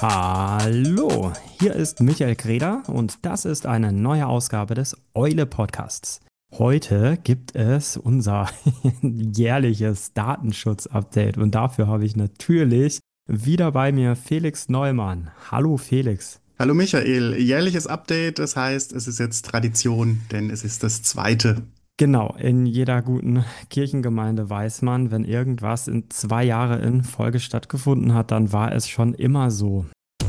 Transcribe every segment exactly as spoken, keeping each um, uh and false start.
Hallo, hier ist Michael Greder und das ist eine neue Ausgabe des Eule Podcasts. Heute gibt es unser jährliches Datenschutz-Update und dafür habe ich natürlich wieder bei mir Felix Neumann. Hallo Felix. Hallo Michael, jährliches Update, das heißt, es ist jetzt Tradition, denn es ist das zweite. Genau, in jeder guten Kirchengemeinde weiß man, wenn irgendwas in zwei Jahre in Folge stattgefunden hat, dann war es schon immer so.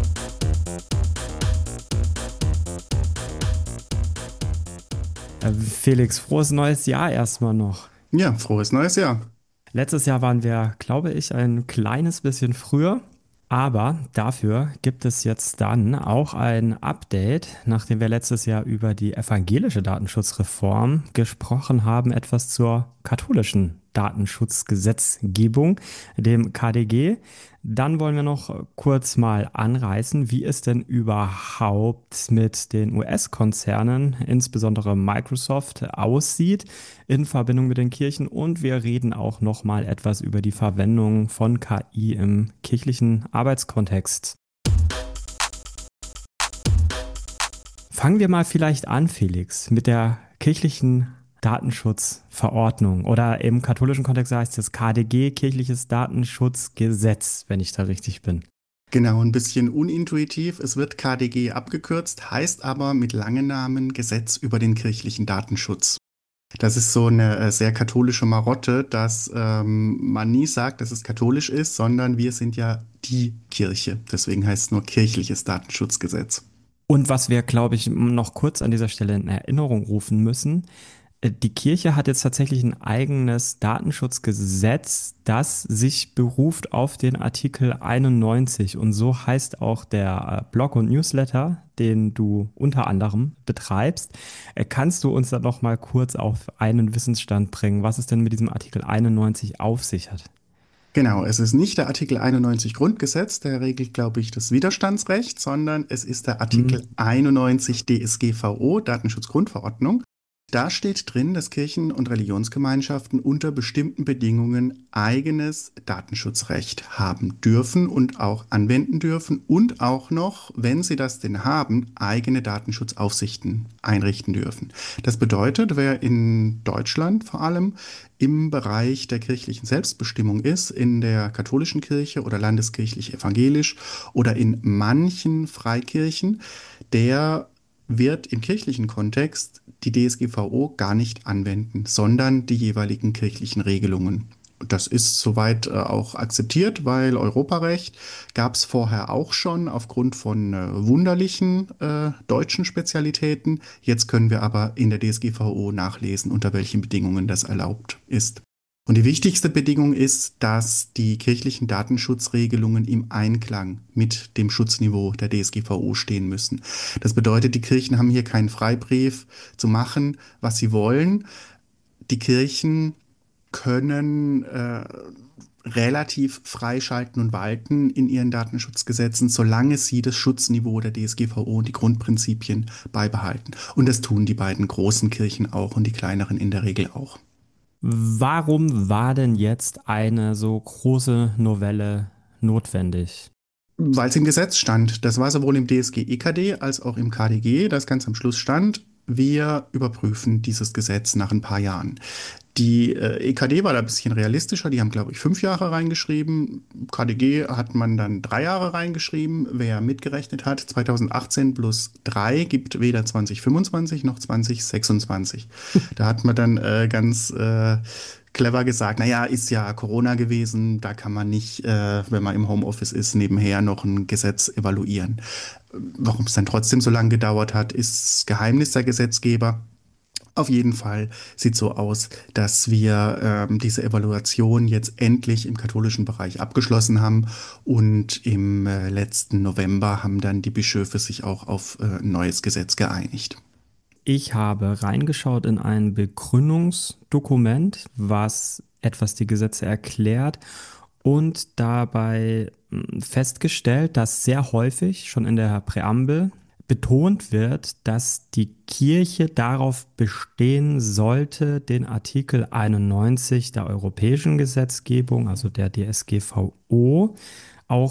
Äh, Felix, frohes neues Jahr erstmal noch. Ja, frohes neues Jahr. Letztes Jahr waren wir, glaube ich, ein kleines bisschen früher, aber dafür gibt es jetzt dann auch ein Update, nachdem wir letztes Jahr über die evangelische Datenschutzreform gesprochen haben, etwas zur katholischen Datenschutzgesetzgebung, dem K D G. Dann wollen wir noch kurz mal anreißen, wie es denn überhaupt mit den U S-Konzernen, insbesondere Microsoft, aussieht in Verbindung mit den Kirchen. Und wir reden auch noch mal etwas über die Verwendung von K I im kirchlichen Arbeitskontext. Fangen wir mal vielleicht an, Felix, mit der kirchlichen Datenschutzverordnung oder im katholischen Kontext heißt es K D G, kirchliches Datenschutzgesetz, wenn ich da richtig bin. Genau, ein bisschen unintuitiv. Es wird K D G abgekürzt, heißt aber mit langen Namen Gesetz über den kirchlichen Datenschutz. Das ist so eine äh, sehr katholische Marotte, dass ähm, man nie sagt, dass es katholisch ist, sondern wir sind ja die Kirche. Deswegen heißt es nur kirchliches Datenschutzgesetz. Und was wir, glaube ich, noch kurz an dieser Stelle in Erinnerung rufen müssen, äh, die Kirche hat jetzt tatsächlich ein eigenes Datenschutzgesetz, das sich beruft auf den Artikel einundneunzig. Und so heißt auch der äh, Blog und Newsletter, den du unter anderem betreibst. Äh, Kannst du uns da noch mal kurz auf einen Wissensstand bringen, was es denn mit diesem Artikel einundneunzig auf sich hat? Genau, es ist nicht der Artikel einundneunzig Grundgesetz, der regelt, glaube ich, das Widerstandsrecht, sondern es ist der Hm. Artikel einundneunzig D S G V O, Datenschutzgrundverordnung. Da steht drin, dass Kirchen und Religionsgemeinschaften unter bestimmten Bedingungen eigenes Datenschutzrecht haben dürfen und auch anwenden dürfen und auch noch, wenn sie das denn haben, eigene Datenschutzaufsichten einrichten dürfen. Das bedeutet, wer in Deutschland vor allem im Bereich der kirchlichen Selbstbestimmung ist, in der katholischen Kirche oder landeskirchlich evangelisch oder in manchen Freikirchen, der wird im kirchlichen Kontext die D S G V O gar nicht anwenden, sondern die jeweiligen kirchlichen Regelungen. Das ist soweit äh, auch akzeptiert, weil Europarecht gab es vorher auch schon aufgrund von äh, wunderlichen äh, deutschen Spezialitäten. Jetzt können wir aber in der D S G V O nachlesen, unter welchen Bedingungen das erlaubt ist. Und die wichtigste Bedingung ist, dass die kirchlichen Datenschutzregelungen im Einklang mit dem Schutzniveau der D S G V O stehen müssen. Das bedeutet, die Kirchen haben hier keinen Freibrief zu machen, was sie wollen. Die Kirchen können äh, relativ freischalten und walten in ihren Datenschutzgesetzen, solange sie das Schutzniveau der D S G V O und die Grundprinzipien beibehalten. Und das tun die beiden großen Kirchen auch und die kleineren in der Regel auch. Warum war denn jetzt eine so große Novelle notwendig? Weil es im Gesetz stand. Das war sowohl im D S G E K D als auch im K D G, das ganz am Schluss stand. Wir überprüfen dieses Gesetz nach ein paar Jahren. Die äh, E K D war da ein bisschen realistischer, die haben, glaube ich, fünf Jahre reingeschrieben. K D G hat man dann drei Jahre reingeschrieben. Wer mitgerechnet hat, zweitausendachtzehn plus drei gibt weder zwanzig fünfundzwanzig noch zwanzig sechsundzwanzig. Da hat man dann äh, ganz äh, clever gesagt, naja, ist ja Corona gewesen, da kann man nicht, äh, wenn man im Homeoffice ist, nebenher noch ein Gesetz evaluieren. Warum es dann trotzdem so lange gedauert hat, ist Geheimnis der Gesetzgeber. Auf jeden Fall sieht so aus, dass wir ähm, diese Evaluation jetzt endlich im katholischen Bereich abgeschlossen haben und im äh, letzten November haben dann die Bischöfe sich auch auf äh, ein neues Gesetz geeinigt. Ich habe reingeschaut in ein Begründungsdokument, was etwas die Gesetze erklärt und dabei mh, festgestellt, dass sehr häufig schon in der Präambel betont wird, dass die Kirche darauf bestehen sollte, den Artikel einundneunzig der europäischen Gesetzgebung, also der D S G V O, auch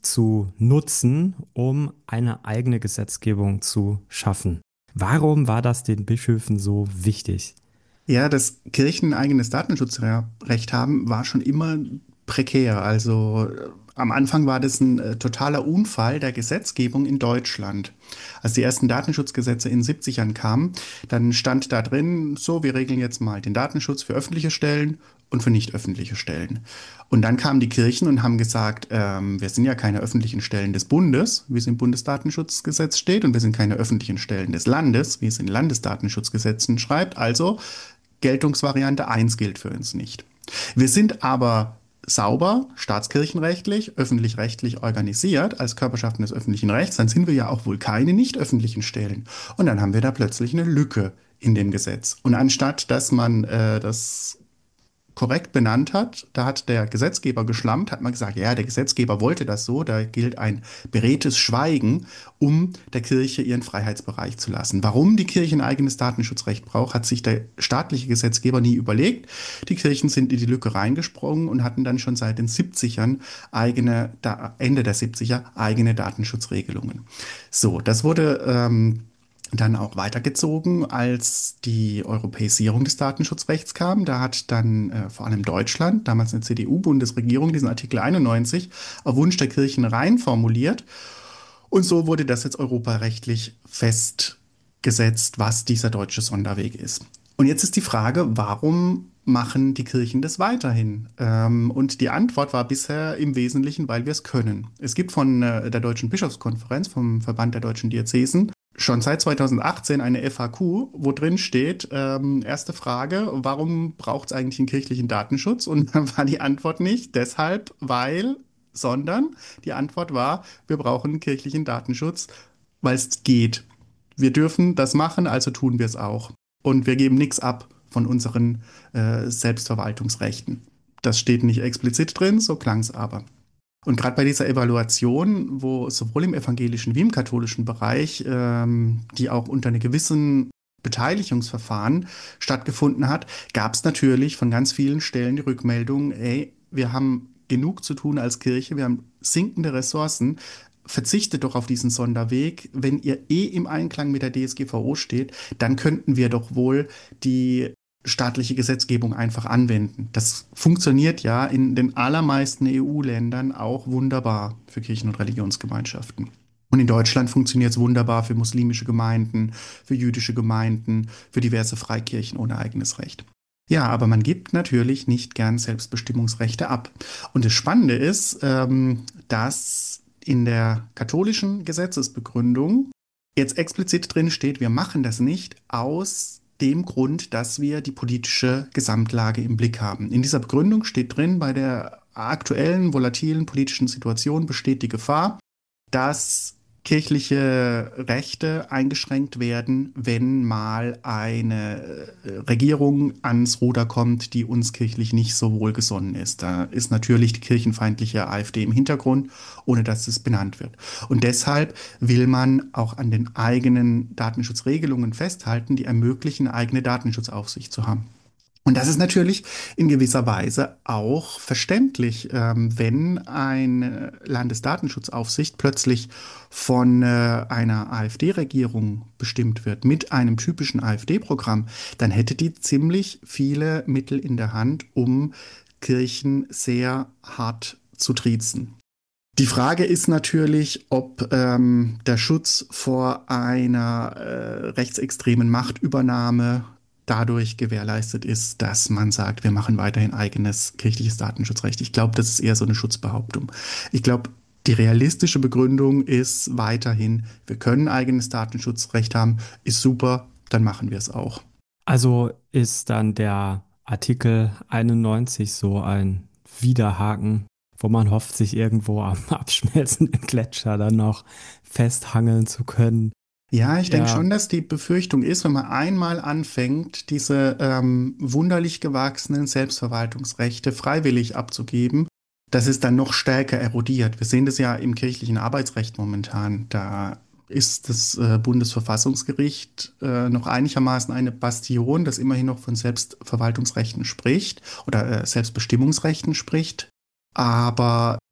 zu nutzen, um eine eigene Gesetzgebung zu schaffen. Warum war das den Bischöfen so wichtig? Ja, dass Kirchen ein eigenes Datenschutzrecht haben, war schon immer prekär. Also äh, am Anfang war das ein äh, totaler Unfall der Gesetzgebung in Deutschland. Als die ersten Datenschutzgesetze in den siebzigern kamen, dann stand da drin, so, wir regeln jetzt mal den Datenschutz für öffentliche Stellen und für nicht öffentliche Stellen. Und dann kamen die Kirchen und haben gesagt, ähm, wir sind ja keine öffentlichen Stellen des Bundes, wie es im Bundesdatenschutzgesetz steht, und wir sind keine öffentlichen Stellen des Landes, wie es in Landesdatenschutzgesetzen schreibt. Also Geltungsvariante eins gilt für uns nicht. Wir sind aber sauber, staatskirchenrechtlich, öffentlich-rechtlich organisiert als Körperschaften des öffentlichen Rechts, dann sind wir ja auch wohl keine nicht öffentlichen Stellen. Und dann haben wir da plötzlich eine Lücke in dem Gesetz. Und anstatt dass man äh, das korrekt benannt hat, da hat der Gesetzgeber geschlampt, hat man gesagt, ja, der Gesetzgeber wollte das so, da gilt ein beredtes Schweigen, um der Kirche ihren Freiheitsbereich zu lassen. Warum die Kirche ein eigenes Datenschutzrecht braucht, hat sich der staatliche Gesetzgeber nie überlegt. Die Kirchen sind in die Lücke reingesprungen und hatten dann schon seit den siebzigern eigene, da, Ende der siebziger, eigene Datenschutzregelungen. So, das wurde ähm, dann auch weitergezogen, als die Europäisierung des Datenschutzrechts kam. Da hat dann äh, vor allem Deutschland, damals eine C D U-Bundesregierung, diesen Artikel einundneunzig auf Wunsch der Kirchen rein formuliert. Und so wurde das jetzt europarechtlich festgesetzt, was dieser deutsche Sonderweg ist. Und jetzt ist die Frage, warum machen die Kirchen das weiterhin? Ähm, und die Antwort war bisher im Wesentlichen, weil wir es können. Es gibt von äh, der Deutschen Bischofskonferenz, vom Verband der deutschen Diözesen, schon seit zweitausendachtzehn eine F A Q, wo drin steht, ähm, erste Frage, warum braucht es eigentlich einen kirchlichen Datenschutz? Und dann war die Antwort nicht deshalb, weil, sondern die Antwort war, wir brauchen einen kirchlichen Datenschutz, weil es geht. Wir dürfen das machen, also tun wir es auch. Und wir geben nichts ab von unseren äh, Selbstverwaltungsrechten. Das steht nicht explizit drin, so klang es aber. Und gerade bei dieser Evaluation, wo sowohl im evangelischen wie im katholischen Bereich, ähm, die auch unter einem gewissen Beteiligungsverfahren stattgefunden hat, gab es natürlich von ganz vielen Stellen die Rückmeldung, ey, wir haben genug zu tun als Kirche, wir haben sinkende Ressourcen, verzichtet doch auf diesen Sonderweg. Wenn ihr eh im Einklang mit der D S G V O steht, dann könnten wir doch wohl die staatliche Gesetzgebung einfach anwenden. Das funktioniert ja in den allermeisten E U-Ländern auch wunderbar für Kirchen- und Religionsgemeinschaften. Und in Deutschland funktioniert es wunderbar für muslimische Gemeinden, für jüdische Gemeinden, für diverse Freikirchen ohne eigenes Recht. Ja, aber man gibt natürlich nicht gern Selbstbestimmungsrechte ab. Und das Spannende ist, ähm, dass in der katholischen Gesetzesbegründung jetzt explizit drin steht, wir machen das nicht aus dem Grund, dass wir die politische Gesamtlage im Blick haben. In dieser Begründung steht drin, bei der aktuellen volatilen politischen Situation besteht die Gefahr, dass kirchliche Rechte eingeschränkt werden, wenn mal eine Regierung ans Ruder kommt, die uns kirchlich nicht so wohlgesonnen ist. Da ist natürlich die kirchenfeindliche AfD im Hintergrund, ohne dass es benannt wird. Und deshalb will man auch an den eigenen Datenschutzregelungen festhalten, die ermöglichen, eine eigene Datenschutzaufsicht zu haben. Und das ist natürlich in gewisser Weise auch verständlich, ähm, wenn eine Landesdatenschutzaufsicht plötzlich von äh, einer AfD-Regierung bestimmt wird mit einem typischen AfD-Programm, dann hätte die ziemlich viele Mittel in der Hand, um Kirchen sehr hart zu triezen. Die Frage ist natürlich, ob ähm, der Schutz vor einer äh, rechtsextremen Machtübernahme dadurch gewährleistet ist, dass man sagt, wir machen weiterhin eigenes kirchliches Datenschutzrecht. Ich glaube, das ist eher so eine Schutzbehauptung. Ich glaube, die realistische Begründung ist weiterhin, wir können eigenes Datenschutzrecht haben, ist super, dann machen wir es auch. Also ist dann der Artikel einundneunzig so ein Widerhaken, wo man hofft, sich irgendwo am abschmelzenden Gletscher dann noch festhangeln zu können. Ja, ich denke Ja, schon, dass die Befürchtung ist, wenn man einmal anfängt, diese ähm, wunderlich gewachsenen Selbstverwaltungsrechte freiwillig abzugeben, dass es dann noch stärker erodiert. Wir sehen das ja im kirchlichen Arbeitsrecht momentan. Da ist das äh, Bundesverfassungsgericht äh, noch einigermaßen eine Bastion, das immerhin noch von Selbstverwaltungsrechten spricht oder äh, Selbstbestimmungsrechten spricht. Aber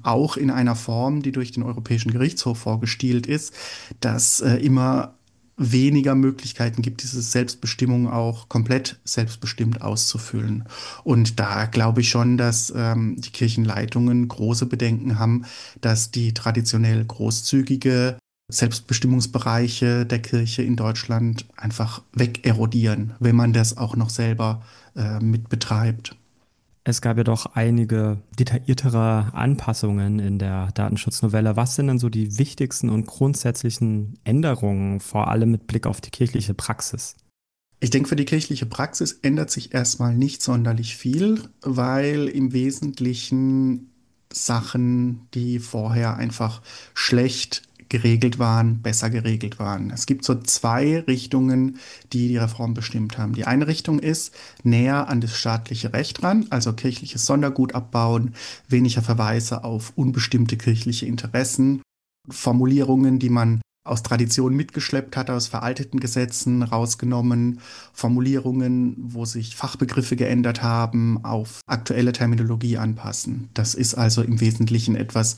auch in einer Form, die durch den Europäischen Gerichtshof vorgestielt ist, dass äh, immer weniger Möglichkeiten gibt, diese Selbstbestimmung auch komplett selbstbestimmt auszufüllen. Und da glaube ich schon, dass ähm, die Kirchenleitungen große Bedenken haben, dass die traditionell großzügige Selbstbestimmungsbereiche der Kirche in Deutschland einfach wegerodieren, wenn man das auch noch selber äh, mit betreibt. Es gab ja doch einige detailliertere Anpassungen in der Datenschutznovelle. Was sind denn so die wichtigsten und grundsätzlichen Änderungen, vor allem mit Blick auf die kirchliche Praxis? Ich denke, für die kirchliche Praxis ändert sich erstmal nicht sonderlich viel, weil im Wesentlichen Sachen, die vorher einfach schlecht geregelt waren, besser geregelt waren. Es gibt so zwei Richtungen, die die Reform bestimmt haben. Die eine Richtung ist näher an das staatliche Recht ran, also kirchliches Sondergut abbauen, weniger Verweise auf unbestimmte kirchliche Interessen, Formulierungen, die man aus Tradition mitgeschleppt hat, aus veralteten Gesetzen rausgenommen, Formulierungen, wo sich Fachbegriffe geändert haben, auf aktuelle Terminologie anpassen. Das ist also im Wesentlichen etwas,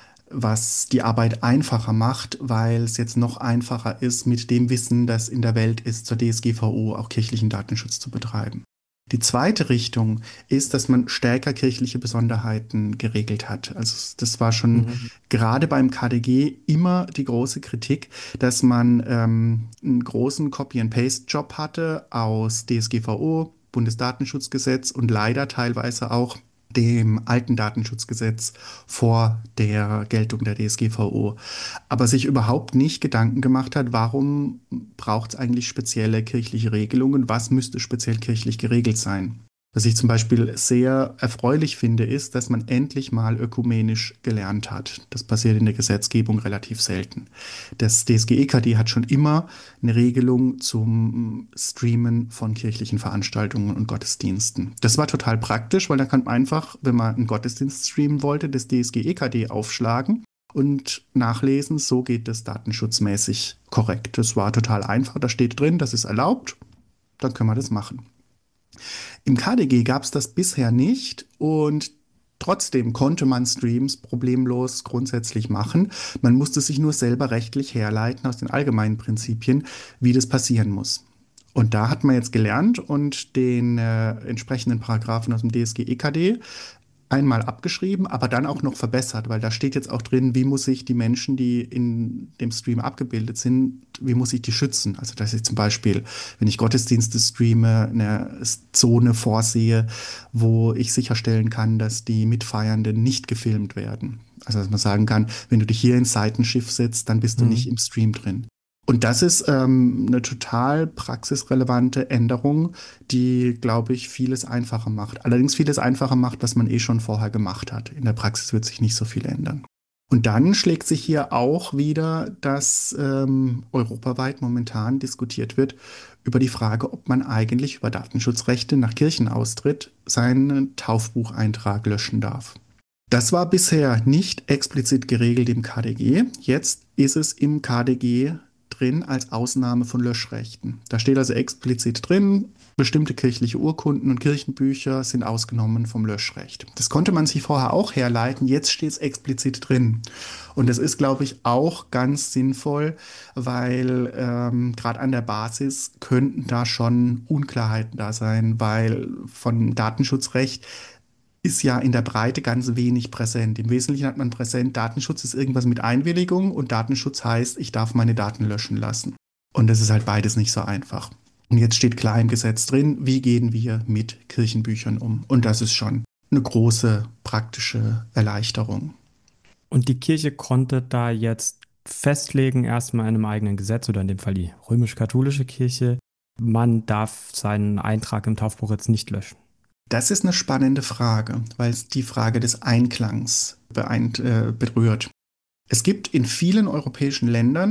was die Arbeit einfacher macht, weil es jetzt noch einfacher ist, mit dem Wissen, das in der Welt ist, zur D S G V O auch kirchlichen Datenschutz zu betreiben. Die zweite Richtung ist, dass man stärker kirchliche Besonderheiten geregelt hat. Also das war schon Mhm. gerade beim K D G immer die große Kritik, dass man ähm, einen großen Copy-and-Paste-Job hatte aus D S G V O, Bundesdatenschutzgesetz und leider teilweise auch dem alten Datenschutzgesetz vor der Geltung der D S G V O, aber sich überhaupt nicht Gedanken gemacht hat, warum braucht es eigentlich spezielle kirchliche Regelungen, was müsste speziell kirchlich geregelt sein. Was ich zum Beispiel sehr erfreulich finde, ist, dass man endlich mal ökumenisch gelernt hat. Das passiert in der Gesetzgebung relativ selten. Das D S G E K D hat schon immer eine Regelung zum Streamen von kirchlichen Veranstaltungen und Gottesdiensten. Das war total praktisch, weil da kann man einfach, wenn man einen Gottesdienst streamen wollte, das D S G E K D aufschlagen und nachlesen, so geht das datenschutzmäßig korrekt. Das war total einfach, da steht drin, das ist erlaubt, dann können wir das machen. Im K D G gab es das bisher nicht und trotzdem konnte man Streams problemlos grundsätzlich machen. Man musste sich nur selber rechtlich herleiten aus den allgemeinen Prinzipien, wie das passieren muss. Und da hat man jetzt gelernt und den äh, entsprechenden Paragraphen aus dem D S G E K D einmal abgeschrieben, aber dann auch noch verbessert, weil da steht jetzt auch drin, wie muss ich die Menschen, die in dem Stream abgebildet sind, wie muss ich die schützen? Also, dass ich zum Beispiel, wenn ich Gottesdienste streame, eine Zone vorsehe, wo ich sicherstellen kann, dass die Mitfeiernden nicht gefilmt werden. Also, dass man sagen kann, wenn du dich hier ins Seitenschiff setzt, dann bist du nicht Mhm. im Stream drin. Und das ist ähm, eine total praxisrelevante Änderung, die, glaube ich, vieles einfacher macht. Allerdings vieles einfacher macht, was man eh schon vorher gemacht hat. In der Praxis wird sich nicht so viel ändern. Und dann schlägt sich hier auch wieder, dass ähm, europaweit momentan diskutiert wird über die Frage, ob man eigentlich über Datenschutzrechte nach Kirchenaustritt seinen Taufbucheintrag löschen darf. Das war bisher nicht explizit geregelt im K D G. Jetzt ist es im K D G drin als Ausnahme von Löschrechten. Da steht also explizit drin, bestimmte kirchliche Urkunden und Kirchenbücher sind ausgenommen vom Löschrecht. Das konnte man sich vorher auch herleiten, jetzt steht es explizit drin. Und das ist, glaube ich, auch ganz sinnvoll, weil ähm, gerade an der Basis könnten da schon Unklarheiten da sein, weil von Datenschutzrecht ist ja in der Breite ganz wenig präsent. Im Wesentlichen hat man präsent, Datenschutz ist irgendwas mit Einwilligung und Datenschutz heißt, ich darf meine Daten löschen lassen. Und das ist halt beides nicht so einfach. Und jetzt steht klar im Gesetz drin, wie gehen wir mit Kirchenbüchern um. Und das ist schon eine große praktische Erleichterung. Und die Kirche konnte da jetzt festlegen, erstmal in einem eigenen Gesetz oder in dem Fall die römisch-katholische Kirche, man darf seinen Eintrag im Taufbuch jetzt nicht löschen. Das ist eine spannende Frage, weil es die Frage des Einklangs beeint, äh, berührt. Es gibt in vielen europäischen Ländern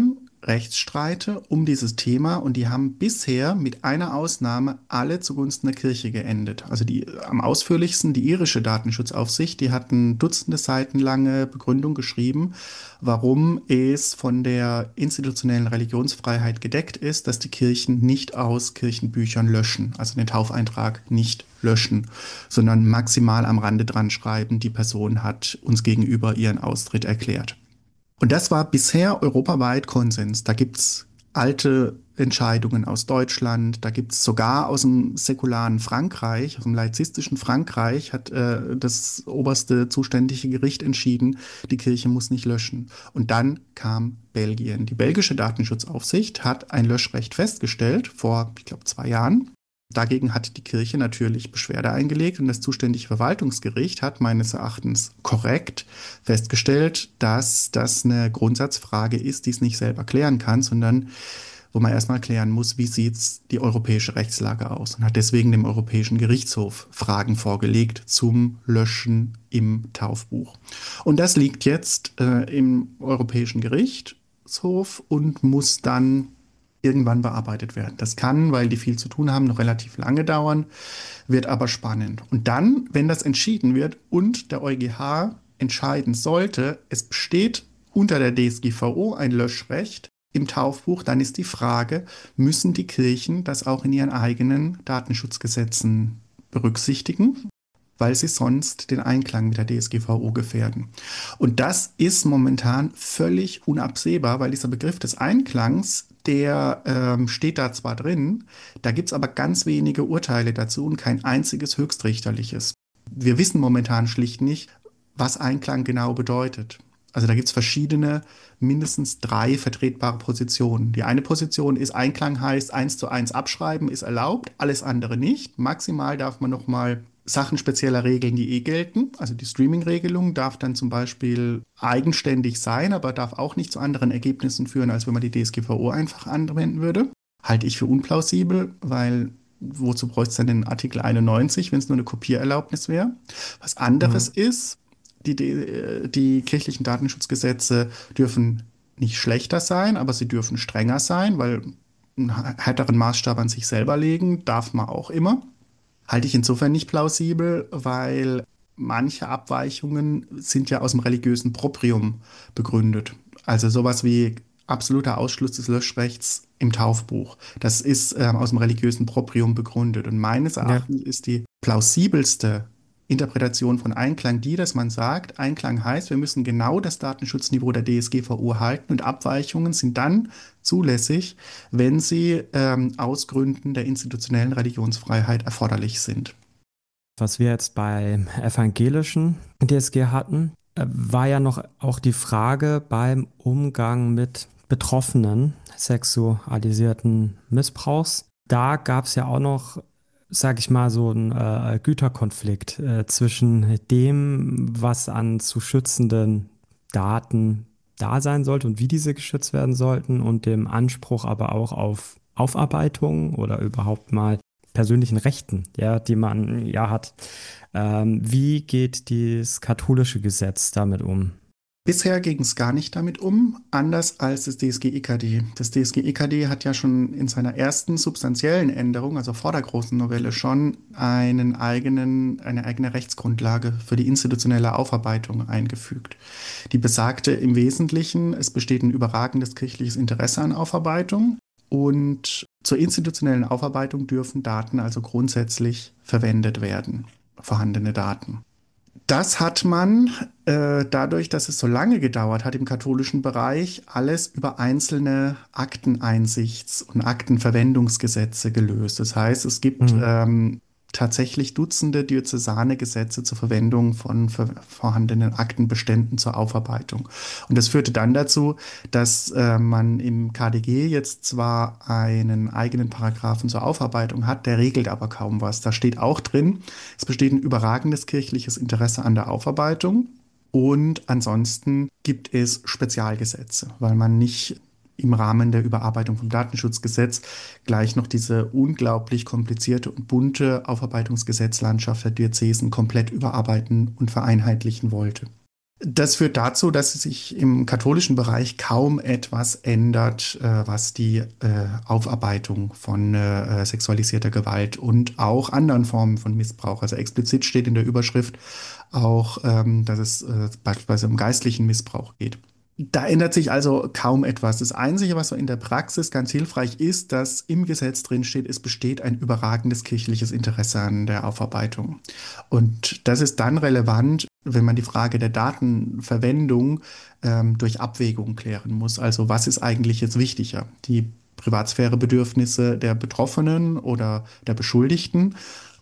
Rechtsstreite um dieses Thema und die haben bisher mit einer Ausnahme alle zugunsten der Kirche geendet. Also die am ausführlichsten die irische Datenschutzaufsicht, die hatten Dutzende Seiten lange Begründung geschrieben, warum es von der institutionellen Religionsfreiheit gedeckt ist, dass die Kirchen nicht aus Kirchenbüchern löschen, also den Taufeintrag nicht löschen, sondern maximal am Rande dran schreiben, die Person hat uns gegenüber ihren Austritt erklärt. Und das war bisher europaweit Konsens. Da gibt es alte Entscheidungen aus Deutschland, da gibt es sogar aus dem säkularen Frankreich, aus dem laizistischen Frankreich, hat äh, das oberste zuständige Gericht entschieden, die Kirche muss nicht löschen. Und dann kam Belgien. Die belgische Datenschutzaufsicht hat ein Löschrecht festgestellt, vor, ich glaube, zwei Jahren. Dagegen hat die Kirche natürlich Beschwerde eingelegt und das zuständige Verwaltungsgericht hat meines Erachtens korrekt festgestellt, dass das eine Grundsatzfrage ist, die es nicht selber klären kann, sondern wo man erstmal klären muss, wie sieht die europäische Rechtslage aus und hat deswegen dem Europäischen Gerichtshof Fragen vorgelegt zum Löschen im Taufbuch. Und das liegt jetzt äh, im Europäischen Gerichtshof und muss dann irgendwann bearbeitet werden. Das kann, weil die viel zu tun haben, noch relativ lange dauern, wird aber spannend. Und dann, wenn das entschieden wird und der EuGH entscheiden sollte, es besteht unter der D S G V O ein Löschrecht im Taufbuch, dann ist die Frage, müssen die Kirchen das auch in ihren eigenen Datenschutzgesetzen berücksichtigen, weil sie sonst den Einklang mit der D S G V O gefährden. Und das ist momentan völlig unabsehbar, weil dieser Begriff des Einklangs, der ähm, steht da zwar drin, da gibt es aber ganz wenige Urteile dazu und kein einziges höchstrichterliches. Wir wissen momentan schlicht nicht, was Einklang genau bedeutet. Also da gibt es verschiedene, mindestens drei vertretbare Positionen. Die eine Position ist, Einklang heißt, eins zu eins abschreiben ist erlaubt, alles andere nicht. Maximal darf man nochmal Sachen spezieller Regeln, die eh gelten. Also die Streaming-Regelung darf dann zum Beispiel eigenständig sein, aber darf auch nicht zu anderen Ergebnissen führen, als wenn man die D S G V O einfach anwenden würde. Halte ich für unplausibel, weil wozu bräuchte es denn den Artikel einundneunzig, wenn es nur eine Kopiererlaubnis wäre? Was anderes mhm. ist, die, die, die kirchlichen Datenschutzgesetze dürfen nicht schlechter sein, aber sie dürfen strenger sein, weil einen härteren Maßstab an sich selber legen darf man auch immer. Halte ich insofern nicht plausibel, weil manche Abweichungen sind ja aus dem religiösen Proprium begründet. Also sowas wie absoluter Ausschluss des Löschrechts im Taufbuch. Das ist ähm, aus dem religiösen Proprium begründet. Und meines Erachtens ja. ist die plausibelste Interpretation von Einklang die, dass man sagt, Einklang heißt, wir müssen genau das Datenschutzniveau der D S G V O halten und Abweichungen sind dann zulässig, wenn sie ähm, aus Gründen der institutionellen Religionsfreiheit erforderlich sind. Was wir jetzt beim evangelischen D S G hatten, war ja noch auch die Frage beim Umgang mit Betroffenen sexualisierten Missbrauchs. Da gab es ja auch noch, sag ich mal, so ein äh, Güterkonflikt äh, zwischen dem, was an zu schützenden Daten da sein sollte und wie diese geschützt werden sollten und dem Anspruch aber auch auf Aufarbeitung oder überhaupt mal persönlichen Rechten, ja, die man ja hat. Ähm, wie geht dieses katholische Gesetz damit um? Bisher ging es gar nicht damit um, anders als das D S G E K D. Das D S G E K D hat ja schon in seiner ersten substanziellen Änderung, also vor der großen Novelle schon, einen eigenen, eine eigene Rechtsgrundlage für die institutionelle Aufarbeitung eingefügt. Die besagte im Wesentlichen, es besteht ein überragendes kirchliches Interesse an Aufarbeitung und zur institutionellen Aufarbeitung dürfen Daten also grundsätzlich verwendet werden, vorhandene Daten. Das hat man äh, dadurch, dass es so lange gedauert hat im katholischen Bereich, alles über einzelne Akteneinsichts- und Aktenverwendungsgesetze gelöst. Das heißt, es gibt mhm. ähm, tatsächlich Dutzende diözesane Gesetze zur Verwendung von vorhandenen Aktenbeständen zur Aufarbeitung. Und das führte dann dazu, dass äh, man im K D G jetzt zwar einen eigenen Paragraphen zur Aufarbeitung hat, der regelt aber kaum was. Da steht auch drin, es besteht ein überragendes kirchliches Interesse an der Aufarbeitung und ansonsten gibt es Spezialgesetze, weil man nicht im Rahmen der Überarbeitung vom Datenschutzgesetz gleich noch diese unglaublich komplizierte und bunte Aufarbeitungsgesetzlandschaft der Diözesen komplett überarbeiten und vereinheitlichen wollte. Das führt dazu, dass sich im katholischen Bereich kaum etwas ändert, äh, was die äh, Aufarbeitung von äh, sexualisierter Gewalt und auch anderen Formen von Missbrauch, also explizit steht in der Überschrift auch, ähm, dass es äh, beispielsweise um geistlichen Missbrauch geht. Da ändert sich also kaum etwas. Das Einzige, was so in der Praxis ganz hilfreich ist, dass im Gesetz drin steht, es besteht ein überragendes kirchliches Interesse an der Aufarbeitung. Und das ist dann relevant, wenn man die Frage der Datenverwendung ähm, durch Abwägung klären muss. Also was ist eigentlich jetzt wichtiger? Die Privatsphärebedürfnisse der Betroffenen oder der Beschuldigten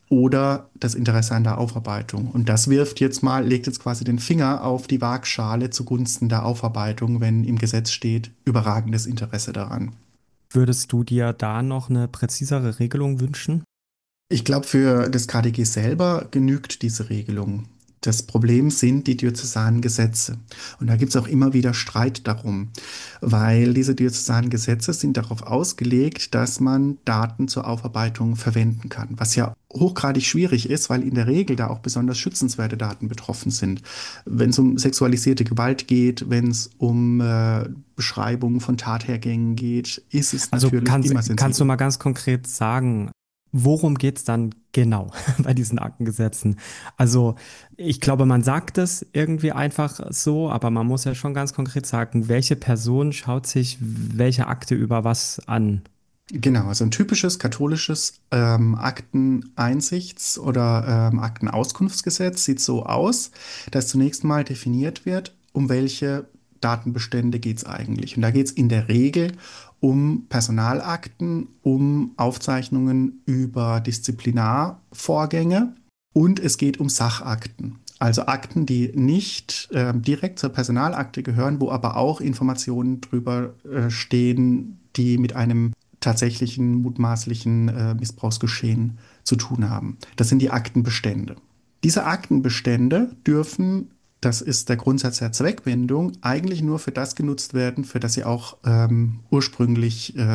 oder das Interesse an der Aufarbeitung. Und das wirft jetzt mal, legt jetzt quasi den Finger auf die Waagschale zugunsten der Aufarbeitung, wenn im Gesetz steht, überragendes Interesse daran. Würdest du dir da noch eine präzisere Regelung wünschen? Ich glaube, für das K D G selber genügt diese Regelung. Das Problem sind die diözesanen Gesetze. Und da gibt es auch immer wieder Streit darum, weil diese diözesanen Gesetze sind darauf ausgelegt, dass man Daten zur Aufarbeitung verwenden kann, was ja hochgradig schwierig ist, weil in der Regel da auch besonders schützenswerte Daten betroffen sind. Wenn es um sexualisierte Gewalt geht, wenn es um äh, Beschreibungen von Tathergängen geht, ist es Also natürlich kannst, immer kannst du sensibel. mal ganz konkret sagen, worum geht es dann genau bei diesen Aktengesetzen? Also ich glaube, man sagt es irgendwie einfach so, aber man muss ja schon ganz konkret sagen, welche Person schaut sich welche Akte über was an? Genau, also ein typisches katholisches ähm, Akteneinsichts- oder ähm, Aktenauskunftsgesetz sieht so aus, dass zunächst mal definiert wird, um welche Datenbestände geht es eigentlich. Und da geht es in der Regel um Personalakten, um Aufzeichnungen über Disziplinarvorgänge und es geht um Sachakten. Also Akten, die nicht äh, direkt zur Personalakte gehören, wo aber auch Informationen drüber äh, stehen, die mit einem tatsächlichen mutmaßlichen äh, Missbrauchsgeschehen zu tun haben. Das sind die Aktenbestände. Diese Aktenbestände dürfen, das ist der Grundsatz der Zweckwendung, eigentlich nur für das genutzt werden, für das sie auch ähm, ursprünglich äh,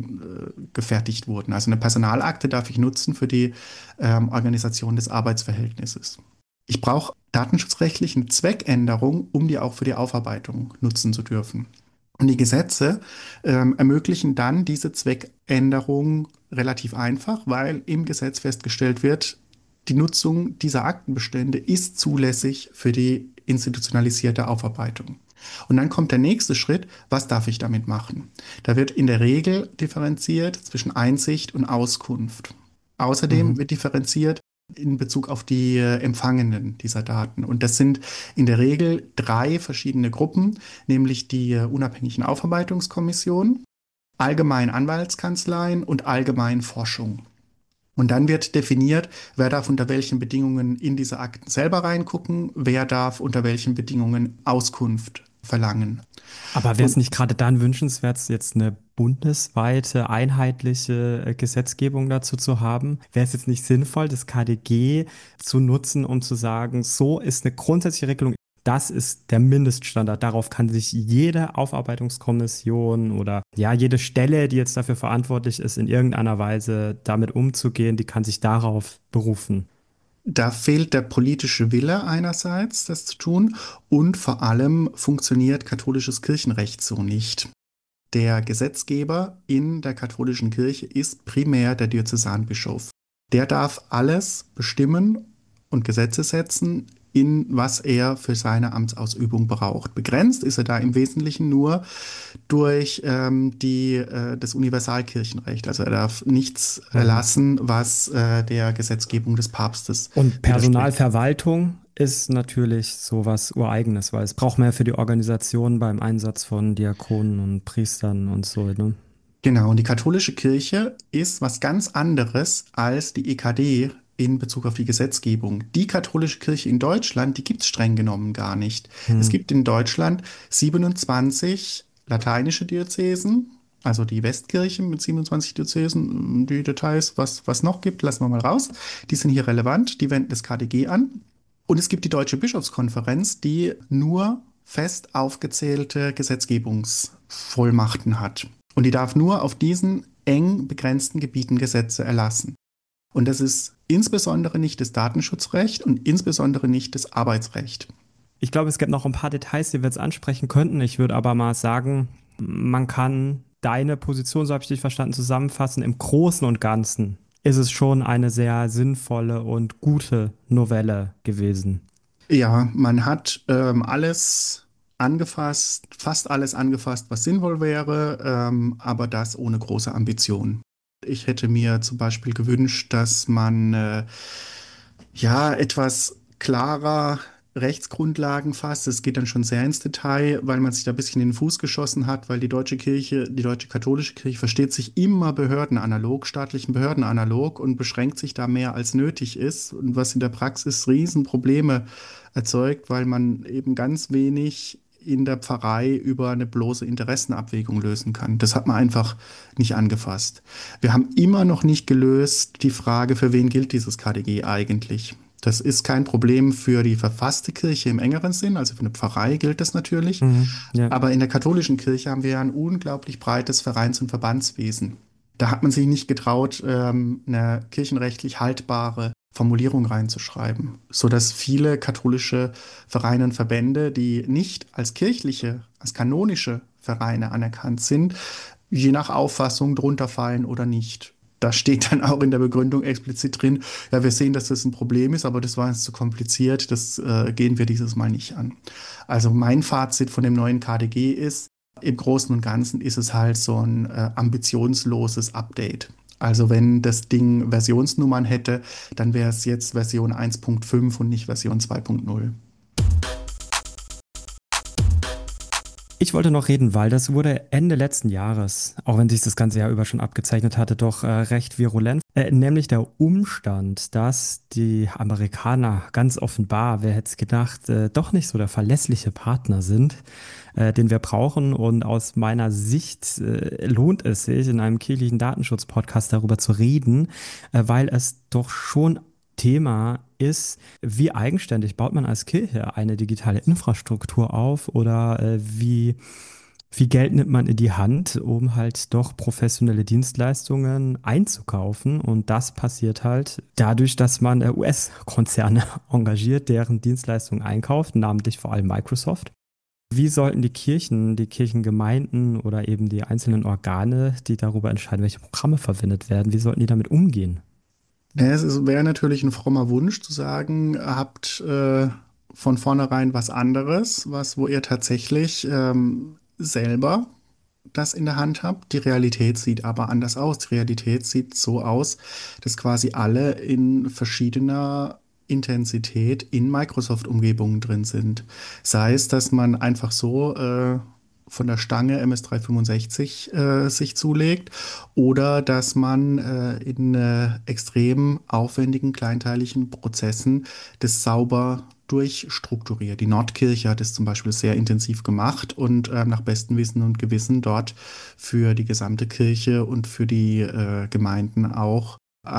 angefertigt wurden. Also eine Personalakte darf ich nutzen für die ähm, Organisation des Arbeitsverhältnisses. Ich brauche datenschutzrechtlich eine Zweckänderung, um die auch für die Aufarbeitung nutzen zu dürfen. Und die Gesetze ähm, ermöglichen dann diese Zweckänderung relativ einfach, weil im Gesetz festgestellt wird, die Nutzung dieser Aktenbestände ist zulässig für die institutionalisierte Aufarbeitung. Und dann kommt der nächste Schritt, was darf ich damit machen? Da wird in der Regel differenziert zwischen Einsicht und Auskunft. Außerdem Mhm. wird differenziert in Bezug auf die äh, Empfangenen dieser Daten. Und das sind in der Regel drei verschiedene Gruppen, nämlich die äh, unabhängigen Aufarbeitungskommissionen, allgemeine Anwaltskanzleien und allgemeine Forschung. Und dann wird definiert, wer darf unter welchen Bedingungen in diese Akten selber reingucken, wer darf unter welchen Bedingungen Auskunft verlangen. Aber wäre es Und nicht gerade dann wünschenswert, jetzt eine bundesweite, einheitliche äh, Gesetzgebung dazu zu haben? Wäre es jetzt nicht sinnvoll, das K D G zu nutzen, um zu sagen, so ist eine grundsätzliche Regelung, das ist der Mindeststandard. Darauf kann sich jede Aufarbeitungskommission oder ja, jede Stelle, die jetzt dafür verantwortlich ist, in irgendeiner Weise damit umzugehen, die kann sich darauf berufen. da fehlt der politische Wille einerseits, das zu tun, und vor allem funktioniert katholisches Kirchenrecht so nicht. Der Gesetzgeber in der katholischen Kirche ist primär der Diözesanbischof. Der darf alles bestimmen und Gesetze setzen, in was er für seine Amtsausübung braucht. Begrenzt ist er da im Wesentlichen nur durch ähm, die, äh, das Universalkirchenrecht. Also er darf nichts Mhm. erlassen, was äh, der Gesetzgebung des Papstes Und widerspricht. Personalverwaltung ist natürlich sowas Ureigenes, weil es braucht man ja für die Organisation beim Einsatz von Diakonen und Priestern und so, ne? Genau, und die katholische Kirche ist was ganz anderes als die E K D in Bezug auf die Gesetzgebung. Die katholische Kirche in Deutschland, die gibt es streng genommen gar nicht. Es Hm. gibt in Deutschland siebenundzwanzig lateinische Diözesen, also die Westkirche mit siebenundzwanzig Diözesen. Die Details, was was noch gibt, lassen wir mal raus. Die sind hier relevant, die wenden das K D G an. Und es gibt die Deutsche Bischofskonferenz, die nur fest aufgezählte Gesetzgebungsvollmachten hat. Und die darf nur auf diesen eng begrenzten Gebieten Gesetze erlassen. Und das ist insbesondere nicht das Datenschutzrecht und insbesondere nicht das Arbeitsrecht. Ich glaube, es gibt noch ein paar Details, die wir jetzt ansprechen könnten. Ich würde aber mal sagen, man kann deine Position, so habe ich dich verstanden, zusammenfassen. Im Großen und Ganzen ist es schon eine sehr sinnvolle und gute Novelle gewesen. Ja, man hat ähm, alles angefasst, fast alles angefasst, was sinnvoll wäre, ähm, aber das ohne große Ambition. Ich hätte mir zum Beispiel gewünscht, dass man äh, ja etwas klarer Rechtsgrundlagen fasst. Es geht dann schon sehr ins Detail, weil man sich da ein bisschen in den Fuß geschossen hat, weil die deutsche Kirche, die deutsche katholische Kirche versteht sich immer behördenanalog, staatlichen Behördenanalog und beschränkt sich da mehr als nötig ist und was in der Praxis Riesenprobleme erzeugt, weil man eben ganz wenig in der Pfarrei über eine bloße Interessenabwägung lösen kann. Das hat man einfach nicht angefasst. Wir haben immer noch nicht gelöst die Frage, für wen gilt dieses K D G eigentlich? Das ist kein Problem für die verfasste Kirche im engeren Sinn, also für eine Pfarrei gilt das natürlich. Mhm, ja. Aber in der katholischen Kirche haben wir ja ein unglaublich breites Vereins- und Verbandswesen. Da hat man sich nicht getraut, ähm, eine kirchenrechtlich haltbare Formulierung reinzuschreiben, sodass viele katholische Vereine und Verbände, die nicht als kirchliche, als kanonische Vereine anerkannt sind, je nach Auffassung drunter fallen oder nicht. Da steht dann auch in der Begründung explizit drin, ja, wir sehen, dass das ein Problem ist, aber das war uns zu kompliziert, das äh, gehen wir dieses Mal nicht an. Also mein Fazit von dem neuen K D G ist, im Großen und Ganzen ist es halt so ein äh, ambitionsloses Update. Also wenn das Ding Versionsnummern hätte, dann wäre es jetzt Version eins Punkt fünf und nicht Version zwei Punkt null. Ich wollte noch reden, weil das wurde Ende letzten Jahres, auch wenn sich das ganze Jahr über schon abgezeichnet hatte, doch äh, recht virulent. Äh, nämlich der Umstand, dass die Amerikaner ganz offenbar, wer hätte es gedacht, äh, doch nicht so der verlässliche Partner sind, äh, den wir brauchen. Und aus meiner Sicht äh, lohnt es sich, in einem kirchlichen Datenschutz-Podcast darüber zu reden, äh, weil es doch schon Thema ist, wie eigenständig baut man als Kirche eine digitale Infrastruktur auf oder äh, wie viel Geld nimmt man in die Hand, um halt doch professionelle Dienstleistungen einzukaufen. Und das passiert halt dadurch, dass man äh, U S-Konzerne engagiert, deren Dienstleistungen einkauft, namentlich vor allem Microsoft. Wie sollten die Kirchen, die Kirchengemeinden oder eben die einzelnen Organe, die darüber entscheiden, welche Programme verwendet werden, wie sollten die damit umgehen? Ja, es wäre natürlich ein frommer Wunsch zu sagen, habt äh, von vornherein was anderes, was, wo ihr tatsächlich ähm, selber das in der Hand habt. Die Realität sieht aber anders aus. Die Realität sieht so aus, dass quasi alle in verschiedener Intensität in Microsoft-Umgebungen drin sind. Sei es, dass man einfach so äh, von der Stange M S dreihundertfünfundsechzig äh, sich zulegt oder dass man äh, in äh, extrem aufwendigen, kleinteiligen Prozessen das sauber durchstrukturiert. Die Nordkirche hat es zum Beispiel sehr intensiv gemacht und äh, nach bestem Wissen und Gewissen dort für die gesamte Kirche und für die äh, Gemeinden auch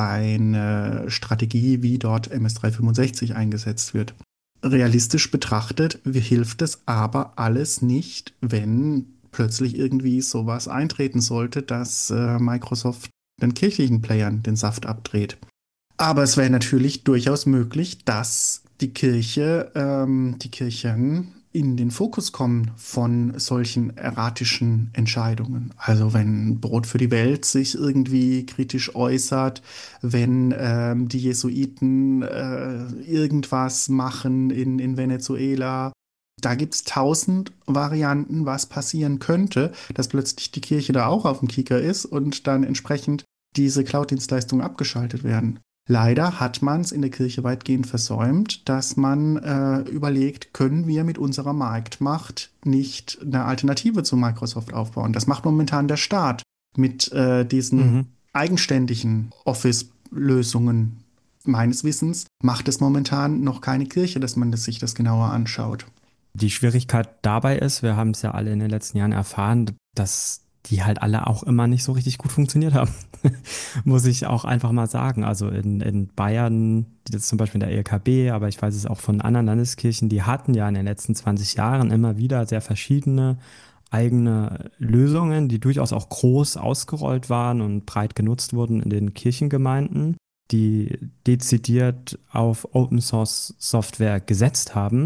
eine Strategie, wie dort M S dreihundertfünfundsechzig eingesetzt wird. Realistisch betrachtet hilft es aber alles nicht, wenn plötzlich irgendwie sowas eintreten sollte, dass äh, Microsoft den kirchlichen Playern den Saft abdreht. Aber es wäre natürlich durchaus möglich, dass die Kirche, ähm, die Kirchen in den Fokus kommen von solchen erratischen Entscheidungen. Also wenn Brot für die Welt sich irgendwie kritisch äußert, wenn ähm, die Jesuiten äh, irgendwas machen in, in Venezuela. Da gibt es tausend Varianten, was passieren könnte, dass plötzlich die Kirche da auch auf dem Kieker ist und dann entsprechend diese Cloud-Dienstleistungen abgeschaltet werden. Leider hat man es in der Kirche weitgehend versäumt, dass man äh, überlegt, können wir mit unserer Marktmacht nicht eine Alternative zu Microsoft aufbauen? Das macht momentan der Staat mit äh, diesen Mhm. eigenständigen Office-Lösungen. Meines Wissens macht es momentan noch keine Kirche, dass man das, sich das genauer anschaut. Die Schwierigkeit dabei ist, wir haben es ja alle in den letzten Jahren erfahren, dass die halt alle auch immer nicht so richtig gut funktioniert haben. Muss ich auch einfach mal sagen. Also in, in Bayern, jetzt zum Beispiel in der E L K B, aber ich weiß es auch von anderen Landeskirchen, die hatten ja in den letzten zwanzig Jahren immer wieder sehr verschiedene eigene Lösungen, die durchaus auch groß ausgerollt waren und breit genutzt wurden in den Kirchengemeinden, die dezidiert auf Open Source Software gesetzt haben.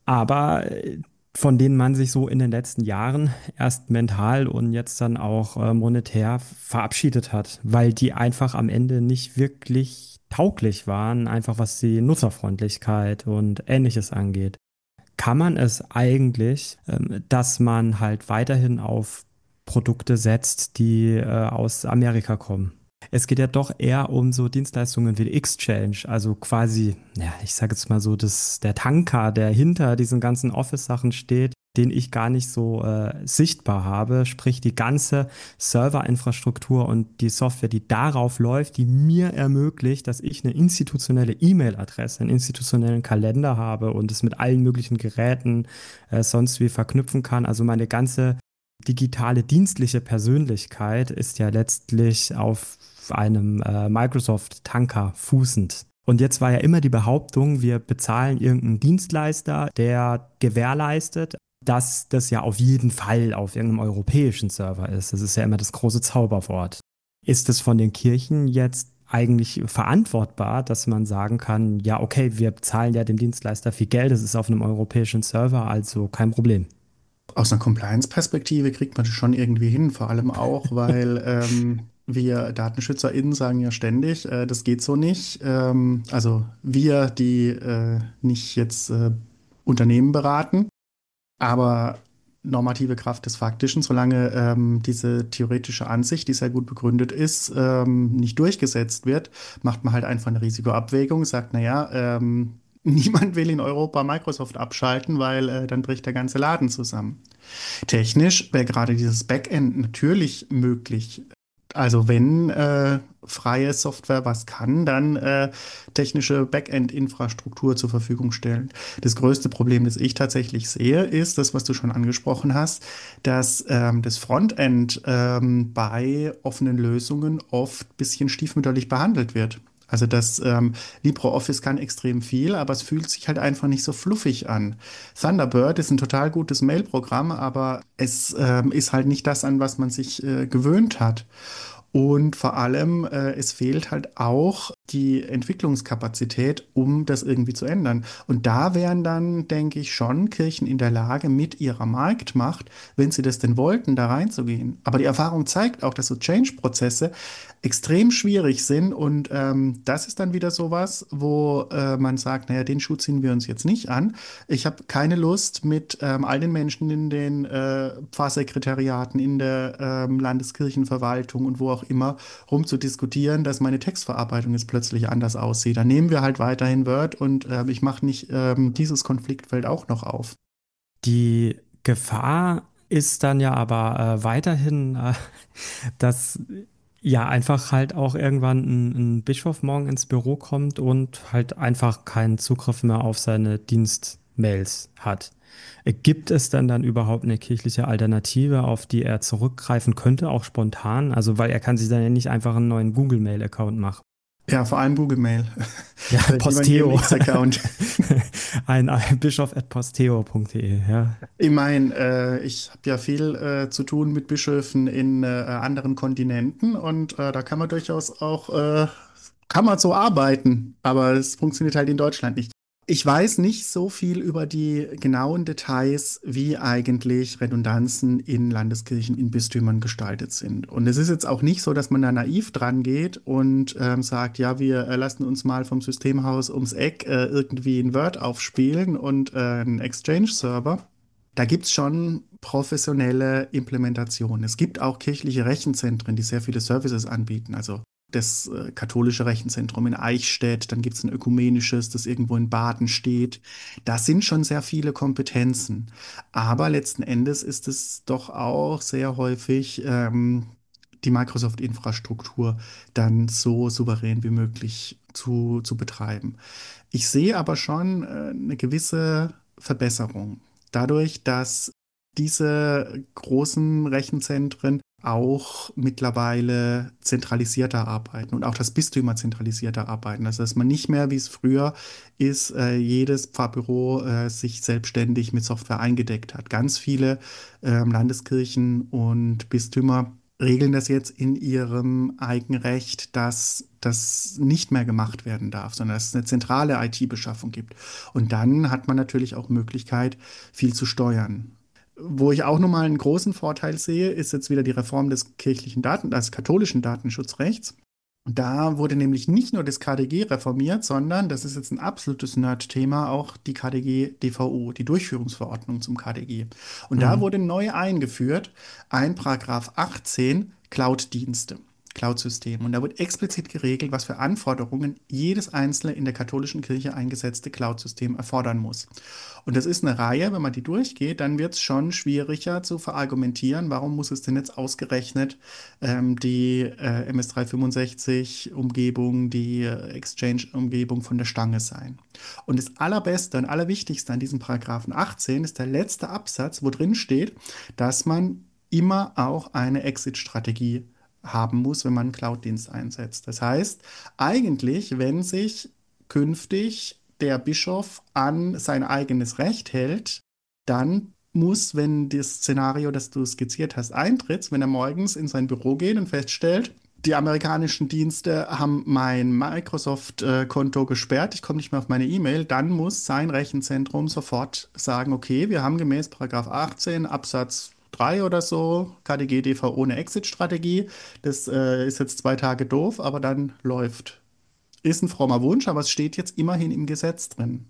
aber äh, von denen man sich so in den letzten Jahren erst mental und jetzt dann auch äh, monetär verabschiedet hat, weil die einfach am Ende nicht wirklich tauglich waren, einfach was die Nutzerfreundlichkeit und Ähnliches angeht. Kann man es eigentlich, ähm, dass man halt weiterhin auf Produkte setzt, die äh, aus Amerika kommen? Es geht ja doch eher um so Dienstleistungen wie Exchange, also quasi, ja, ich sage jetzt mal so, das, der Tanker, der hinter diesen ganzen Office-Sachen steht, den ich gar nicht so äh, sichtbar habe, sprich die ganze Serverinfrastruktur und die Software, die darauf läuft, die mir ermöglicht, dass ich eine institutionelle E-Mail-Adresse, einen institutionellen Kalender habe und es mit allen möglichen Geräten äh, sonst wie verknüpfen kann. Also meine ganze digitale dienstliche Persönlichkeit ist ja letztlich auf einem äh, Microsoft-Tanker fußend. Und jetzt war ja immer die Behauptung, wir bezahlen irgendeinen Dienstleister, der gewährleistet, dass das ja auf jeden Fall auf irgendeinem europäischen Server ist. Das ist ja immer das große Zauberwort. Ist es von den Kirchen jetzt eigentlich verantwortbar, dass man sagen kann, ja, okay, wir zahlen ja dem Dienstleister viel Geld, es ist auf einem europäischen Server, also kein Problem. Aus einer Compliance-Perspektive kriegt man das schon irgendwie hin, vor allem auch, weil ähm, wir DatenschützerInnen sagen ja ständig, äh, das geht so nicht. Ähm, also wir, die äh, nicht jetzt äh, Unternehmen beraten, aber normative Kraft des Faktischen, solange ähm, diese theoretische Ansicht, die sehr gut begründet ist, ähm, nicht durchgesetzt wird, macht man halt einfach eine Risikoabwägung, sagt, naja, ähm, niemand will in Europa Microsoft abschalten, weil äh, dann bricht der ganze Laden zusammen. Technisch wäre gerade dieses Backend natürlich möglich. Also wenn äh, freie Software was kann, dann äh, technische Backend-Infrastruktur zur Verfügung stellen. Das größte Problem, das ich tatsächlich sehe, ist das, was du schon angesprochen hast, dass ähm, das Frontend ähm, bei offenen Lösungen oft ein bisschen stiefmütterlich behandelt wird. Also das ähm, LibreOffice kann extrem viel, aber es fühlt sich halt einfach nicht so fluffig an. Thunderbird ist ein total gutes Mail-Programm, aber es ähm, ist halt nicht das, an was man sich äh, gewöhnt hat. Und vor allem, äh, es fehlt halt auch die Entwicklungskapazität, um das irgendwie zu ändern. Und da wären dann, denke ich, schon Kirchen in der Lage, mit ihrer Marktmacht, wenn sie das denn wollten, da reinzugehen. Aber die Erfahrung zeigt auch, dass so Change-Prozesse extrem schwierig sind. Und ähm, das ist dann wieder sowas, wo äh, man sagt, naja, den Schuh ziehen wir uns jetzt nicht an. Ich habe keine Lust, mit ähm, all den Menschen in den äh, Pfarrsekretariaten, in der ähm, Landeskirchenverwaltung und wo auch immer rumzudiskutieren, dass meine Textverarbeitung jetzt plötzlich anders aussieht. Dann nehmen wir halt weiterhin Word und äh, ich mache nicht ähm, dieses Konfliktfeld auch noch auf. Die Gefahr ist dann ja aber äh, weiterhin, äh, dass ja einfach halt auch irgendwann ein, ein Bischof morgen ins Büro kommt und halt einfach keinen Zugriff mehr auf seine Dienstmails hat. Äh, Gibt es denn dann überhaupt eine kirchliche Alternative, auf die er zurückgreifen könnte, auch spontan? Also, weil er kann sich dann ja nicht einfach einen neuen Google-Mail-Account machen. Ja, vor allem Google Mail. Ja, Vielleicht lieber einen Posteo. G M X-Account. Ein, ein bischof at posteo punkt de, ja. Ich meine, äh, ich habe ja viel äh, zu tun mit Bischöfen in äh, anderen Kontinenten und äh, da kann man durchaus auch, äh, kann man so arbeiten, aber es funktioniert halt in Deutschland nicht. Ich weiß nicht so viel über die genauen Details, wie eigentlich Redundanzen in Landeskirchen, in Bistümern gestaltet sind. Und es ist jetzt auch nicht so, dass man da naiv dran geht und ähm, sagt, ja, wir äh, lassen uns mal vom Systemhaus ums Eck äh, irgendwie ein Word aufspielen und äh, einen Exchange-Server. Da gibt es schon professionelle Implementationen. Es gibt auch kirchliche Rechenzentren, die sehr viele Services anbieten. Also das äh, katholische Rechenzentrum in Eichstätt, dann gibt es ein ökumenisches, das irgendwo in Baden steht. Das sind schon sehr viele Kompetenzen. Aber letzten Endes ist es doch auch sehr häufig ähm, die Microsoft-Infrastruktur dann so souverän wie möglich zu, zu betreiben. Ich sehe aber schon äh, eine gewisse Verbesserung. Dadurch, dass diese großen Rechenzentren auch mittlerweile zentralisierter arbeiten und auch das Bistümer zentralisierter arbeiten. Also dass man nicht mehr, wie es früher ist, äh, jedes Pfarrbüro äh, sich selbstständig mit Software eingedeckt hat. Ganz viele ähm, Landeskirchen und Bistümer regeln das jetzt in ihrem Eigenrecht, dass das nicht mehr gemacht werden darf, sondern dass es eine zentrale I T-Beschaffung gibt. Und dann hat man natürlich auch Möglichkeit, viel zu steuern. Wo ich auch nochmal einen großen Vorteil sehe, ist jetzt wieder die Reform des kirchlichen Daten, des katholischen Datenschutzrechts. Und da wurde nämlich nicht nur das K D G reformiert, sondern, das ist jetzt ein absolutes Nerd-Thema, auch die K D G D V O, die Durchführungsverordnung zum K D G. Und da Mhm. wurde neu eingeführt ein Paragraph achtzehn Cloud-Dienste. Cloud-System. Und da wird explizit geregelt, was für Anforderungen jedes einzelne in der katholischen Kirche eingesetzte Cloud-System erfordern muss. Und das ist eine Reihe, wenn man die durchgeht, dann wird es schon schwieriger zu verargumentieren, warum muss es denn jetzt ausgerechnet ähm, die äh, M S dreihundertfünfundsechzig-Umgebung, die äh, Exchange-Umgebung von der Stange sein. Und das Allerbeste und Allerwichtigste an diesem Paragraphen achtzehn ist der letzte Absatz, wo drin steht, dass man immer auch eine Exit-Strategie haben muss, wenn man einen Cloud-Dienst einsetzt. Das heißt, eigentlich, wenn sich künftig der Bischof an sein eigenes Recht hält, dann muss, wenn das Szenario, das du skizziert hast, eintritt, wenn er morgens in sein Büro geht und feststellt, die amerikanischen Dienste haben mein Microsoft-Konto gesperrt, ich komme nicht mehr auf meine E-Mail, dann muss sein Rechenzentrum sofort sagen, okay, wir haben gemäß Paragraph achtzehn Absatz drei oder so, K D G D V ohne Exit-Strategie. Das äh, ist jetzt zwei Tage doof, aber dann läuft. Ist ein frommer Wunsch, aber es steht jetzt immerhin im Gesetz drin.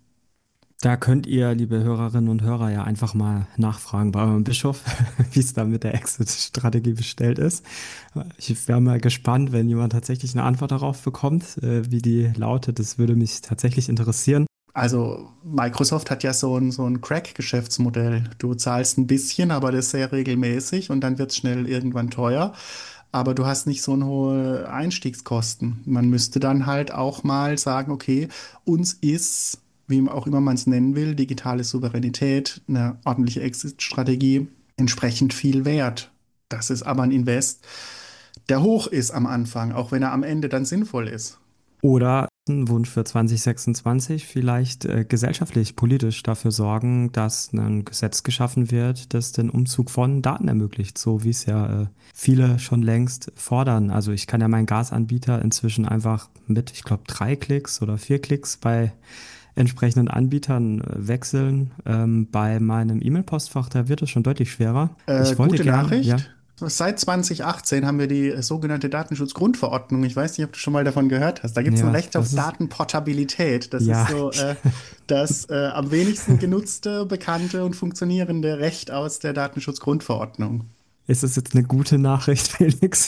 Da könnt ihr, liebe Hörerinnen und Hörer, ja einfach mal nachfragen bei eurem Bischof, wie es da mit der Exit-Strategie bestellt ist. Ich wäre mal gespannt, wenn jemand tatsächlich eine Antwort darauf bekommt, äh, wie die lautet. Das würde mich tatsächlich interessieren. Also Microsoft hat ja so ein, so ein Crack-Geschäftsmodell. Du zahlst ein bisschen, aber das sehr regelmäßig und dann wird es schnell irgendwann teuer. Aber du hast nicht so eine hohe Einstiegskosten. Man müsste dann halt auch mal sagen, okay, uns ist, wie auch immer man es nennen will, digitale Souveränität, eine ordentliche Exit-Strategie entsprechend viel wert. Das ist aber ein Invest, der hoch ist am Anfang, auch wenn er am Ende dann sinnvoll ist. Oder ein Wunsch für zwanzig sechsundzwanzig, vielleicht äh, gesellschaftlich, politisch dafür sorgen, dass ein Gesetz geschaffen wird, das den Umzug von Daten ermöglicht, so wie es ja äh, viele schon längst fordern. Also ich kann ja meinen Gasanbieter inzwischen einfach mit, ich glaube, drei Klicks oder vier Klicks bei entsprechenden Anbietern äh, wechseln. Ähm, bei meinem E-Mail-Postfach, da wird es schon deutlich schwerer. Äh, Ich wollte gute gern, ja, Nachricht. Seit zwanzig achtzehn haben wir die äh, sogenannte Datenschutzgrundverordnung. Ich weiß nicht, ob du schon mal davon gehört hast. Da gibt es ein ja, Recht auf das ist, Datenportabilität. Das ist ja, so äh, das äh, am wenigsten genutzte, bekannte und funktionierende Recht aus der Datenschutzgrundverordnung. ist es jetzt eine gute Nachricht, Felix?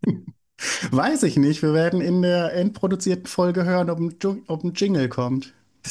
Weiß ich nicht. Wir werden in der endproduzierten Folge hören, ob ein, Ju- ob ein Jingle kommt.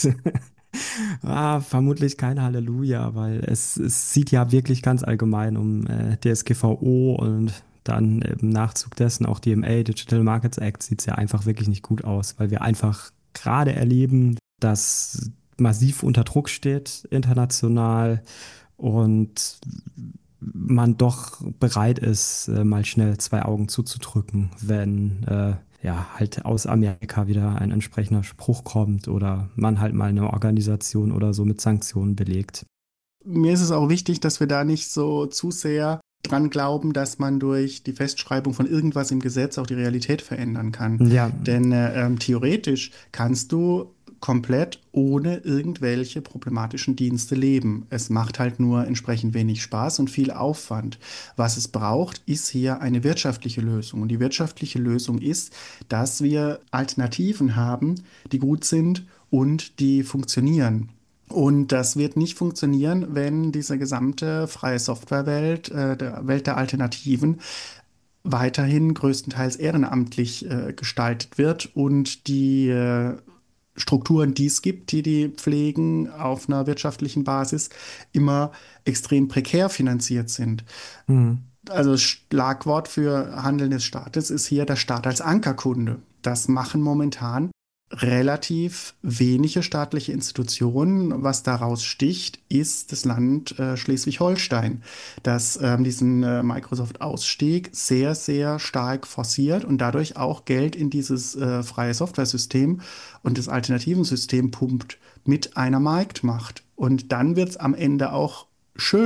Ah, vermutlich kein Halleluja, weil es, es sieht ja wirklich ganz allgemein um äh, D S G V O und dann im Nachzug dessen auch D M A, Digital Markets Act, sieht es ja einfach wirklich nicht gut aus, weil wir einfach gerade erleben, dass massiv unter Druck steht international und man doch bereit ist, äh, mal schnell zwei Augen zuzudrücken, wenn äh, ja halt aus Amerika wieder ein entsprechender Spruch kommt oder man halt mal eine Organisation oder so mit Sanktionen belegt. Mir ist es auch wichtig, dass wir da nicht so zu sehr dran glauben, dass man durch die Festschreibung von irgendwas im Gesetz auch die Realität verändern kann. Ja, Denn äh, ähm, theoretisch kannst du komplett ohne irgendwelche problematischen Dienste leben. Es macht halt nur entsprechend wenig Spaß und viel Aufwand. Was es braucht, ist hier eine wirtschaftliche Lösung. Und die wirtschaftliche Lösung ist, dass wir Alternativen haben, die gut sind und die funktionieren. Und das wird nicht funktionieren, wenn diese gesamte freie Softwarewelt, äh, der Welt der Alternativen, weiterhin größtenteils ehrenamtlich äh, gestaltet wird und die äh, Strukturen, die es gibt, die die pflegen auf einer wirtschaftlichen Basis, immer extrem prekär finanziert sind. mhm. Also Schlagwort für Handeln des Staates ist hier der Staat als Ankerkunde. Das machen momentan relativ wenige staatliche Institutionen. Was daraus sticht, ist das Land äh, Schleswig-Holstein, das ähm, diesen äh, Microsoft-Ausstieg sehr, sehr stark forciert und dadurch auch Geld in dieses äh, freie Software-System und das alternativen System pumpt mit einer Marktmacht. Und dann wird es am Ende auch schöner.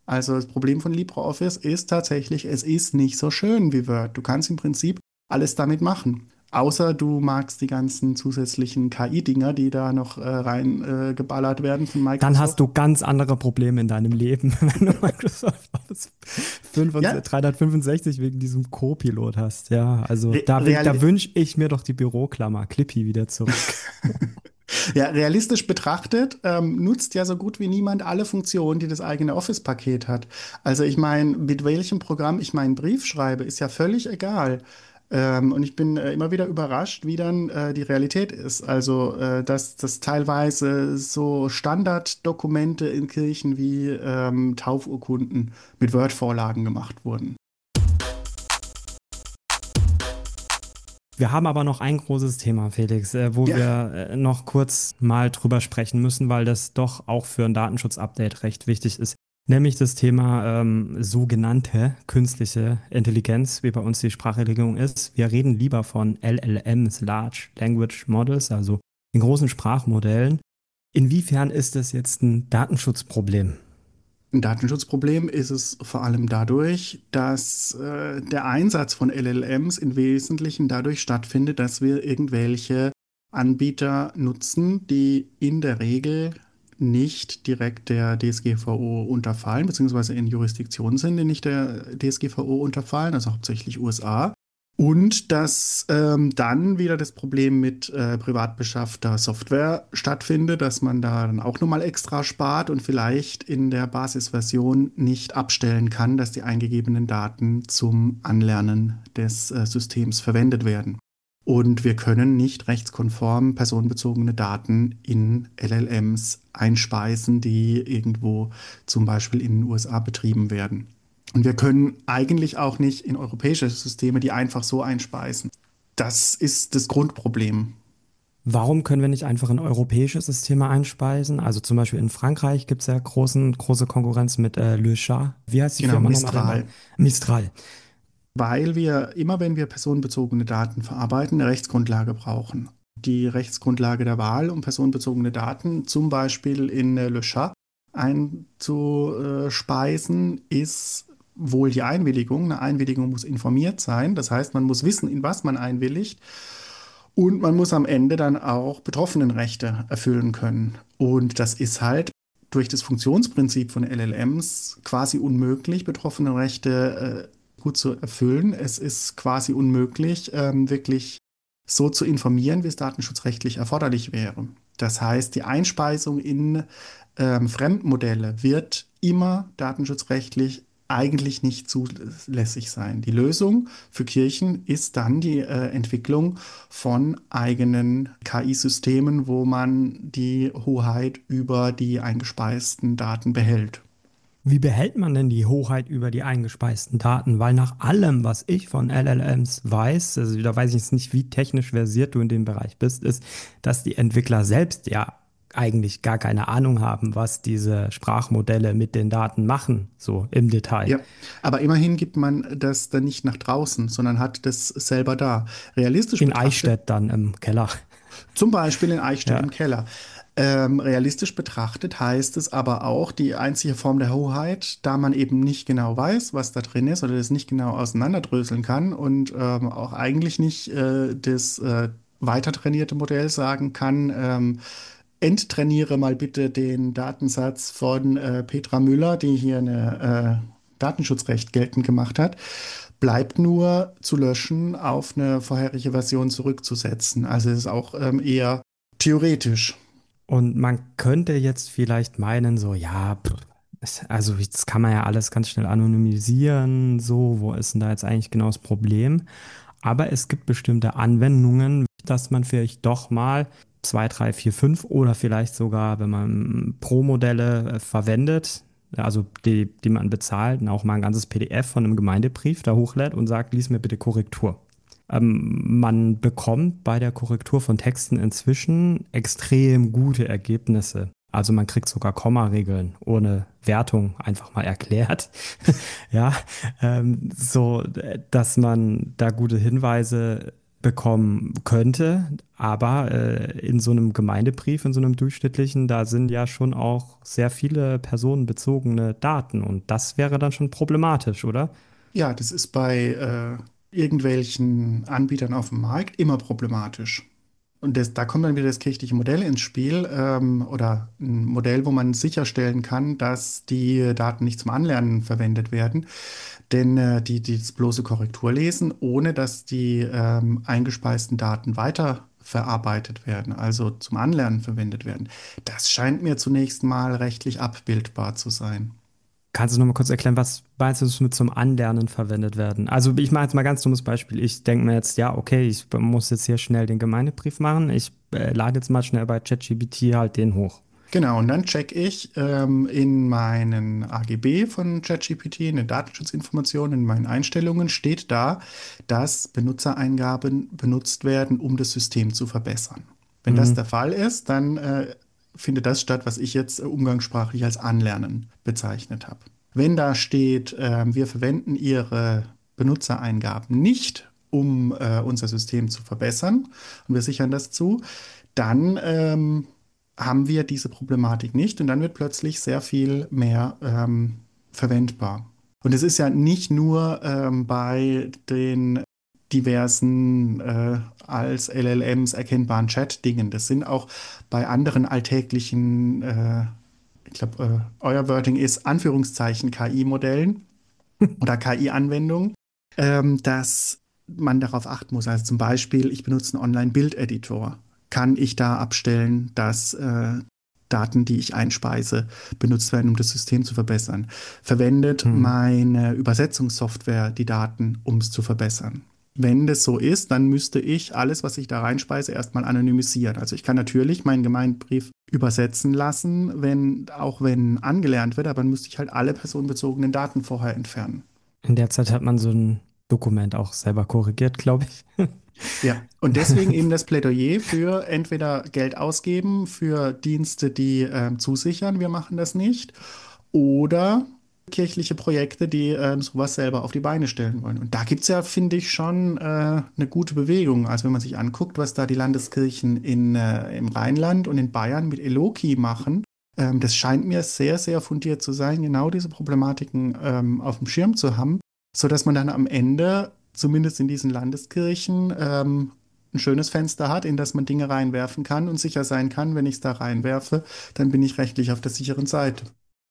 Also das Problem von LibreOffice ist tatsächlich, es ist nicht so schön wie Word. Du kannst im Prinzip alles damit machen. Außer du magst die ganzen zusätzlichen K I-Dinger, die da noch äh, rein äh, geballert werden von Dann hast Microsoft. du ganz andere Probleme in deinem Leben, wenn du Microsoft Office Ja, dreihundertfünfundsechzig wegen diesem Co-Pilot hast. Ja, also re da, will- real da wünsche ich mir doch die Büroklammer Clippy wieder zurück. ja, realistisch betrachtet ähm, nutzt ja so gut wie niemand alle Funktionen, die das eigene Office-Paket hat. Also ich meine, mit welchem Programm ich meinen Brief schreibe, ist ja völlig egal. Ähm, und ich bin äh, immer wieder überrascht, wie dann äh, die Realität ist. Also, äh, dass, dass teilweise so Standarddokumente in Kirchen wie ähm, Taufurkunden mit Word-Vorlagen gemacht wurden. Wir haben aber noch ein großes Thema, Felix, äh, wo Ja, wir äh, noch kurz mal drüber sprechen müssen, weil das doch auch für ein Datenschutz-Update recht wichtig ist. Nämlich das Thema ähm, sogenannte künstliche Intelligenz, wie bei uns die Sprachregelung ist. Wir reden lieber von L L Ms, Large Language Models, also den großen Sprachmodellen. Inwiefern ist das jetzt ein Datenschutzproblem? ein Datenschutzproblem ist es vor allem dadurch, dass äh, der Einsatz von L L Ms im Wesentlichen dadurch stattfindet, dass wir irgendwelche Anbieter nutzen, die in der Regel nicht direkt der D S G V O unterfallen, beziehungsweise in Jurisdiktionen sind, die nicht der D S G V O unterfallen, also hauptsächlich U S A. Und dass ähm, dann wieder das Problem mit äh, privat beschaffter Software stattfindet, dass man da dann auch nochmal extra spart und vielleicht in der Basisversion nicht abstellen kann, dass die eingegebenen Daten zum Anlernen des äh, Systems verwendet werden. Und wir können nicht rechtskonform personenbezogene Daten in L L Ms einspeisen, die irgendwo zum Beispiel in den U S A betrieben werden. Und wir können eigentlich auch nicht in europäische Systeme die einfach so einspeisen. Das ist das Grundproblem. Warum können wir nicht einfach in europäische Systeme einspeisen? Also zum Beispiel in Frankreich gibt es ja großen, große Konkurrenz mit äh, Le Chat. Wie heißt die Genau, Firma nochmal dahinter? Mistral. Mistral. Weil wir immer, wenn wir personenbezogene Daten verarbeiten, eine Rechtsgrundlage brauchen. Die Rechtsgrundlage der Wahl, um personenbezogene Daten zum Beispiel in äh, Le Chat einzuspeisen, ist wohl die Einwilligung. Eine Einwilligung muss informiert sein. Das heißt, man muss wissen, in was man einwilligt. Und man muss am Ende dann auch Betroffenenrechte erfüllen können. Und das ist halt durch das Funktionsprinzip von L L Ms quasi unmöglich, Betroffenenrechte äh, gut zu erfüllen. Es ist quasi unmöglich, ähm, wirklich so zu informieren, wie es datenschutzrechtlich erforderlich wäre. Das heißt, die Einspeisung in ähm, Fremdmodelle wird immer datenschutzrechtlich eigentlich nicht zulässig sein. Die Lösung für Kirchen ist dann die äh, Entwicklung von eigenen K I-Systemen, wo man die Hoheit über die eingespeisten Daten behält. Wie behält man denn die Hoheit über die eingespeisten Daten? Weil nach allem, was ich von L L Ms weiß, also da weiß ich jetzt nicht, wie technisch versiert du in dem Bereich bist, ist, dass die Entwickler selbst ja eigentlich gar keine Ahnung haben, was diese Sprachmodelle mit den Daten machen, so im Detail. Ja, aber immerhin gibt man das dann nicht nach draußen, sondern hat das selber da. Realistisch In betrachtet, Eichstätt dann im Keller. zum Beispiel in Eichstätt Ja. im Keller. Ähm, realistisch betrachtet heißt es aber auch, die einzige Form der Hoheit, da man eben nicht genau weiß, was da drin ist oder das nicht genau auseinanderdröseln kann und ähm, auch eigentlich nicht äh, das äh, weiter trainierte Modell sagen kann, ähm, enttrainiere mal bitte den Datensatz von äh, Petra Müller, die hier eine äh, Datenschutzrecht geltend gemacht hat, bleibt nur zu löschen, auf eine vorherige Version zurückzusetzen. Also es ist auch ähm, eher theoretisch. Und man könnte jetzt vielleicht meinen, so, ja, pff, es- also das kann man ja alles ganz schnell anonymisieren, so, wo ist denn da jetzt eigentlich genau das Problem? Aber es gibt bestimmte Anwendungen, dass man vielleicht doch mal zwei, drei, vier, fünf oder vielleicht sogar, wenn man Pro-Modelle äh, verwendet, also die, die man bezahlt, auch mal ein ganzes P D F von einem Gemeindebrief da hochlädt und sagt, lies mir bitte Korrektur. Ähm, man bekommt bei der Korrektur von Texten inzwischen extrem gute Ergebnisse. Also man kriegt sogar Kommaregeln ohne Wertung einfach mal erklärt. Ja, ähm, so, dass man da gute Hinweise bekommen könnte. Aber äh, in so einem Gemeindebrief, in so einem durchschnittlichen, da sind ja schon auch sehr viele personenbezogene Daten. Und das wäre dann schon problematisch, oder? Ja, das ist bei äh, irgendwelchen Anbietern auf dem Markt immer problematisch. Und das, da kommt dann wieder das kirchliche Modell ins Spiel, ähm, oder ein Modell, wo man sicherstellen kann, dass die Daten nicht zum Anlernen verwendet werden, denn äh, die, die das bloße Korrektur lesen, ohne dass die ähm, eingespeisten Daten weiterverarbeitet werden, also zum Anlernen verwendet werden. Das scheint mir zunächst mal rechtlich abbildbar zu sein. Kannst du noch mal kurz erklären, was meinst du, das mit zum Anlernen verwendet werden? Also ich mache jetzt mal ein ganz dummes Beispiel. Ich denke mir jetzt, ja, okay, ich muss jetzt hier schnell den Gemeindebrief machen. Ich äh, lade jetzt mal schnell bei ChatGPT halt den hoch. Genau, und dann checke ich ähm, in meinen A G B von ChatGPT, in den Datenschutzinformationen, in meinen Einstellungen, steht da, dass Benutzereingaben benutzt werden, um das System zu verbessern. Wenn das der Mhm. Fall ist, dann äh, findet das statt, was ich jetzt äh, umgangssprachlich als Anlernen bezeichnet habe. Wenn da steht, äh, wir verwenden Ihre Benutzereingaben nicht, um äh, unser System zu verbessern, und wir sichern das zu, dann ähm, haben wir diese Problematik nicht und dann wird plötzlich sehr viel mehr ähm, verwendbar. Und es ist ja nicht nur ähm, bei den diversen äh, als L L Ms erkennbaren Chat-Dingen. Das sind auch bei anderen alltäglichen, äh, ich glaube, äh, euer Wording ist Anführungszeichen K I-Modellen oder K I-Anwendungen, ähm, dass man darauf achten muss. Also zum Beispiel, ich benutze einen Online-Bildeditor. Kann ich da abstellen, dass äh, Daten, die ich einspeise, benutzt werden, um das System zu verbessern? Verwendet Mhm. meine Übersetzungssoftware die Daten, um es zu verbessern? Wenn das so ist, dann müsste ich alles, was ich da reinspeise, erstmal anonymisieren. Also ich kann natürlich meinen Gemeindebrief übersetzen lassen, wenn, auch wenn angelernt wird, aber dann müsste ich halt alle personenbezogenen Daten vorher entfernen. In der Zeit hat man so ein Dokument auch selber korrigiert, glaube ich. Ja, und deswegen eben das Plädoyer für entweder Geld ausgeben für Dienste, die ähm, zusichern, wir machen das nicht, oder kirchliche Projekte, die ähm, sowas selber auf die Beine stellen wollen. Und da gibt es ja, finde ich, schon äh, eine gute Bewegung. Also wenn man sich anguckt, was da die Landeskirchen in, äh, im Rheinland und in Bayern mit Eloki machen, ähm, das scheint mir sehr, sehr fundiert zu sein, genau diese Problematiken ähm, auf dem Schirm zu haben, sodass man dann am Ende, zumindest in diesen Landeskirchen, ähm, ein schönes Fenster hat, in das man Dinge reinwerfen kann und sicher sein kann, wenn ich es da reinwerfe, dann bin ich rechtlich auf der sicheren Seite.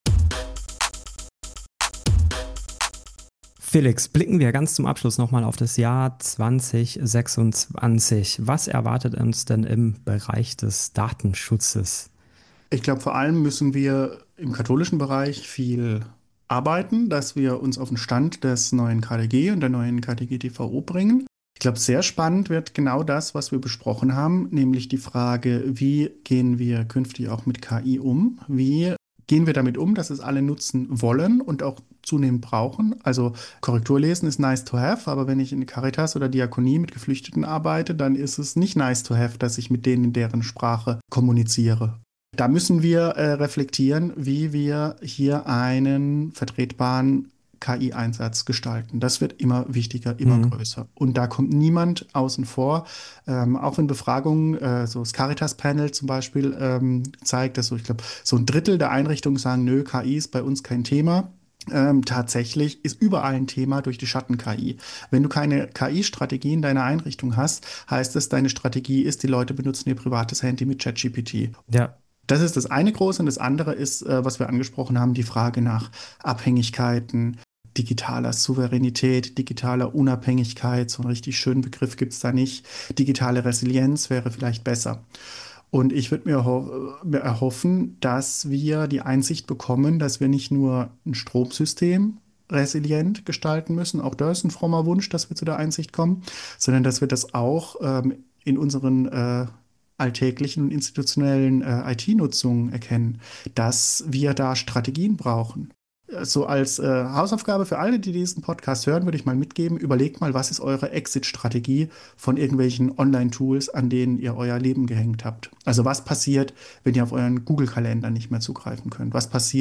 Felix, blicken wir ganz zum Abschluss nochmal auf das Jahr zwanzig sechsundzwanzig. Was erwartet uns denn im Bereich des Datenschutzes? Ich glaube, vor allem müssen wir im katholischen Bereich viel arbeiten, dass wir uns auf den Stand des neuen K D G und der neuen K D G T V O bringen. Ich glaube, sehr spannend wird genau das, was wir besprochen haben, nämlich die Frage, wie gehen wir künftig auch mit K I um? Wie gehen wir damit um, dass es alle nutzen wollen und auch zunehmend brauchen? Also Korrekturlesen ist nice to have, aber wenn ich in Caritas oder Diakonie mit Geflüchteten arbeite, dann ist es nicht nice to have, dass ich mit denen in deren Sprache kommuniziere. Da müssen wir äh, reflektieren, wie wir hier einen vertretbaren K I-Einsatz gestalten. Das wird immer wichtiger, immer Hm. größer. Und da kommt niemand außen vor. Ähm, auch in Befragungen, äh, so das Caritas-Panel zum Beispiel, ähm, zeigt, dass so, ich glaube, so ein Drittel der Einrichtungen sagen, nö, K I ist bei uns kein Thema. Ähm, tatsächlich ist überall ein Thema durch die Schatten-K I. Wenn du keine K I-Strategie in deiner Einrichtung hast, heißt es, deine Strategie ist, die Leute benutzen ihr privates Handy mit ChatGPT. Ja, Das ist das eine große und das andere ist, äh, was wir angesprochen haben, die Frage nach Abhängigkeiten, digitaler Souveränität, digitaler Unabhängigkeit. So einen richtig schönen Begriff gibt es da nicht. Digitale Resilienz wäre vielleicht besser. Und ich würde mir, erho mir erhoffen, dass wir die Einsicht bekommen, dass wir nicht nur ein Stromsystem resilient gestalten müssen, auch das ist ein frommer Wunsch, dass wir zu der Einsicht kommen, sondern dass wir das auch ähm, in unseren äh, alltäglichen und institutionellen äh, I T-Nutzungen erkennen, dass wir da Strategien brauchen. Äh, So als äh, Hausaufgabe für alle, die diesen Podcast hören, würde ich mal mitgeben, überlegt mal, was ist eure Exit-Strategie von irgendwelchen Online-Tools, an denen ihr euer Leben gehängt habt. Also was passiert, wenn ihr auf euren Google-Kalender nicht mehr zugreifen könnt? Was passiert,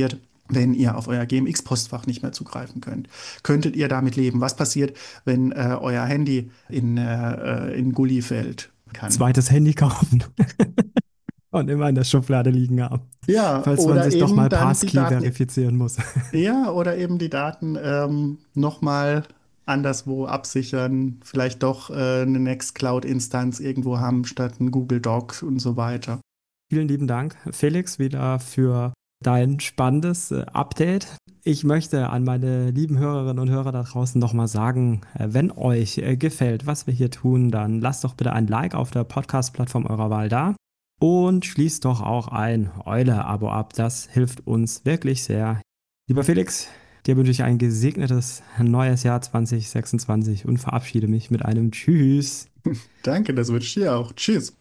wenn ihr auf euer G M X-Postfach nicht mehr zugreifen könnt? Könntet ihr damit leben? Was passiert, wenn äh, euer Handy in, äh, in Gully fällt? Kann. Zweites Handy kaufen und immer in der Schublade liegen haben, Ja, falls man oder sich doch eben mal dann die Passkey Daten, verifizieren muss. ja, oder eben die Daten ähm, nochmal anderswo absichern, vielleicht doch äh, eine Nextcloud-Instanz irgendwo haben statt ein Google Doc und so weiter. Vielen lieben Dank, Felix, wieder für dein spannendes äh, Update. Ich möchte an meine lieben Hörerinnen und Hörer da draußen nochmal sagen, äh, wenn euch äh, gefällt, was wir hier tun, dann lasst doch bitte ein Like auf der Podcast-Plattform eurer Wahl da und schließt doch auch ein Eule-Abo ab. Das hilft uns wirklich sehr. Lieber Felix, dir wünsche ich ein gesegnetes neues Jahr zwanzig sechsundzwanzig und verabschiede mich mit einem Tschüss. Danke, das wünsche ich dir auch. Tschüss.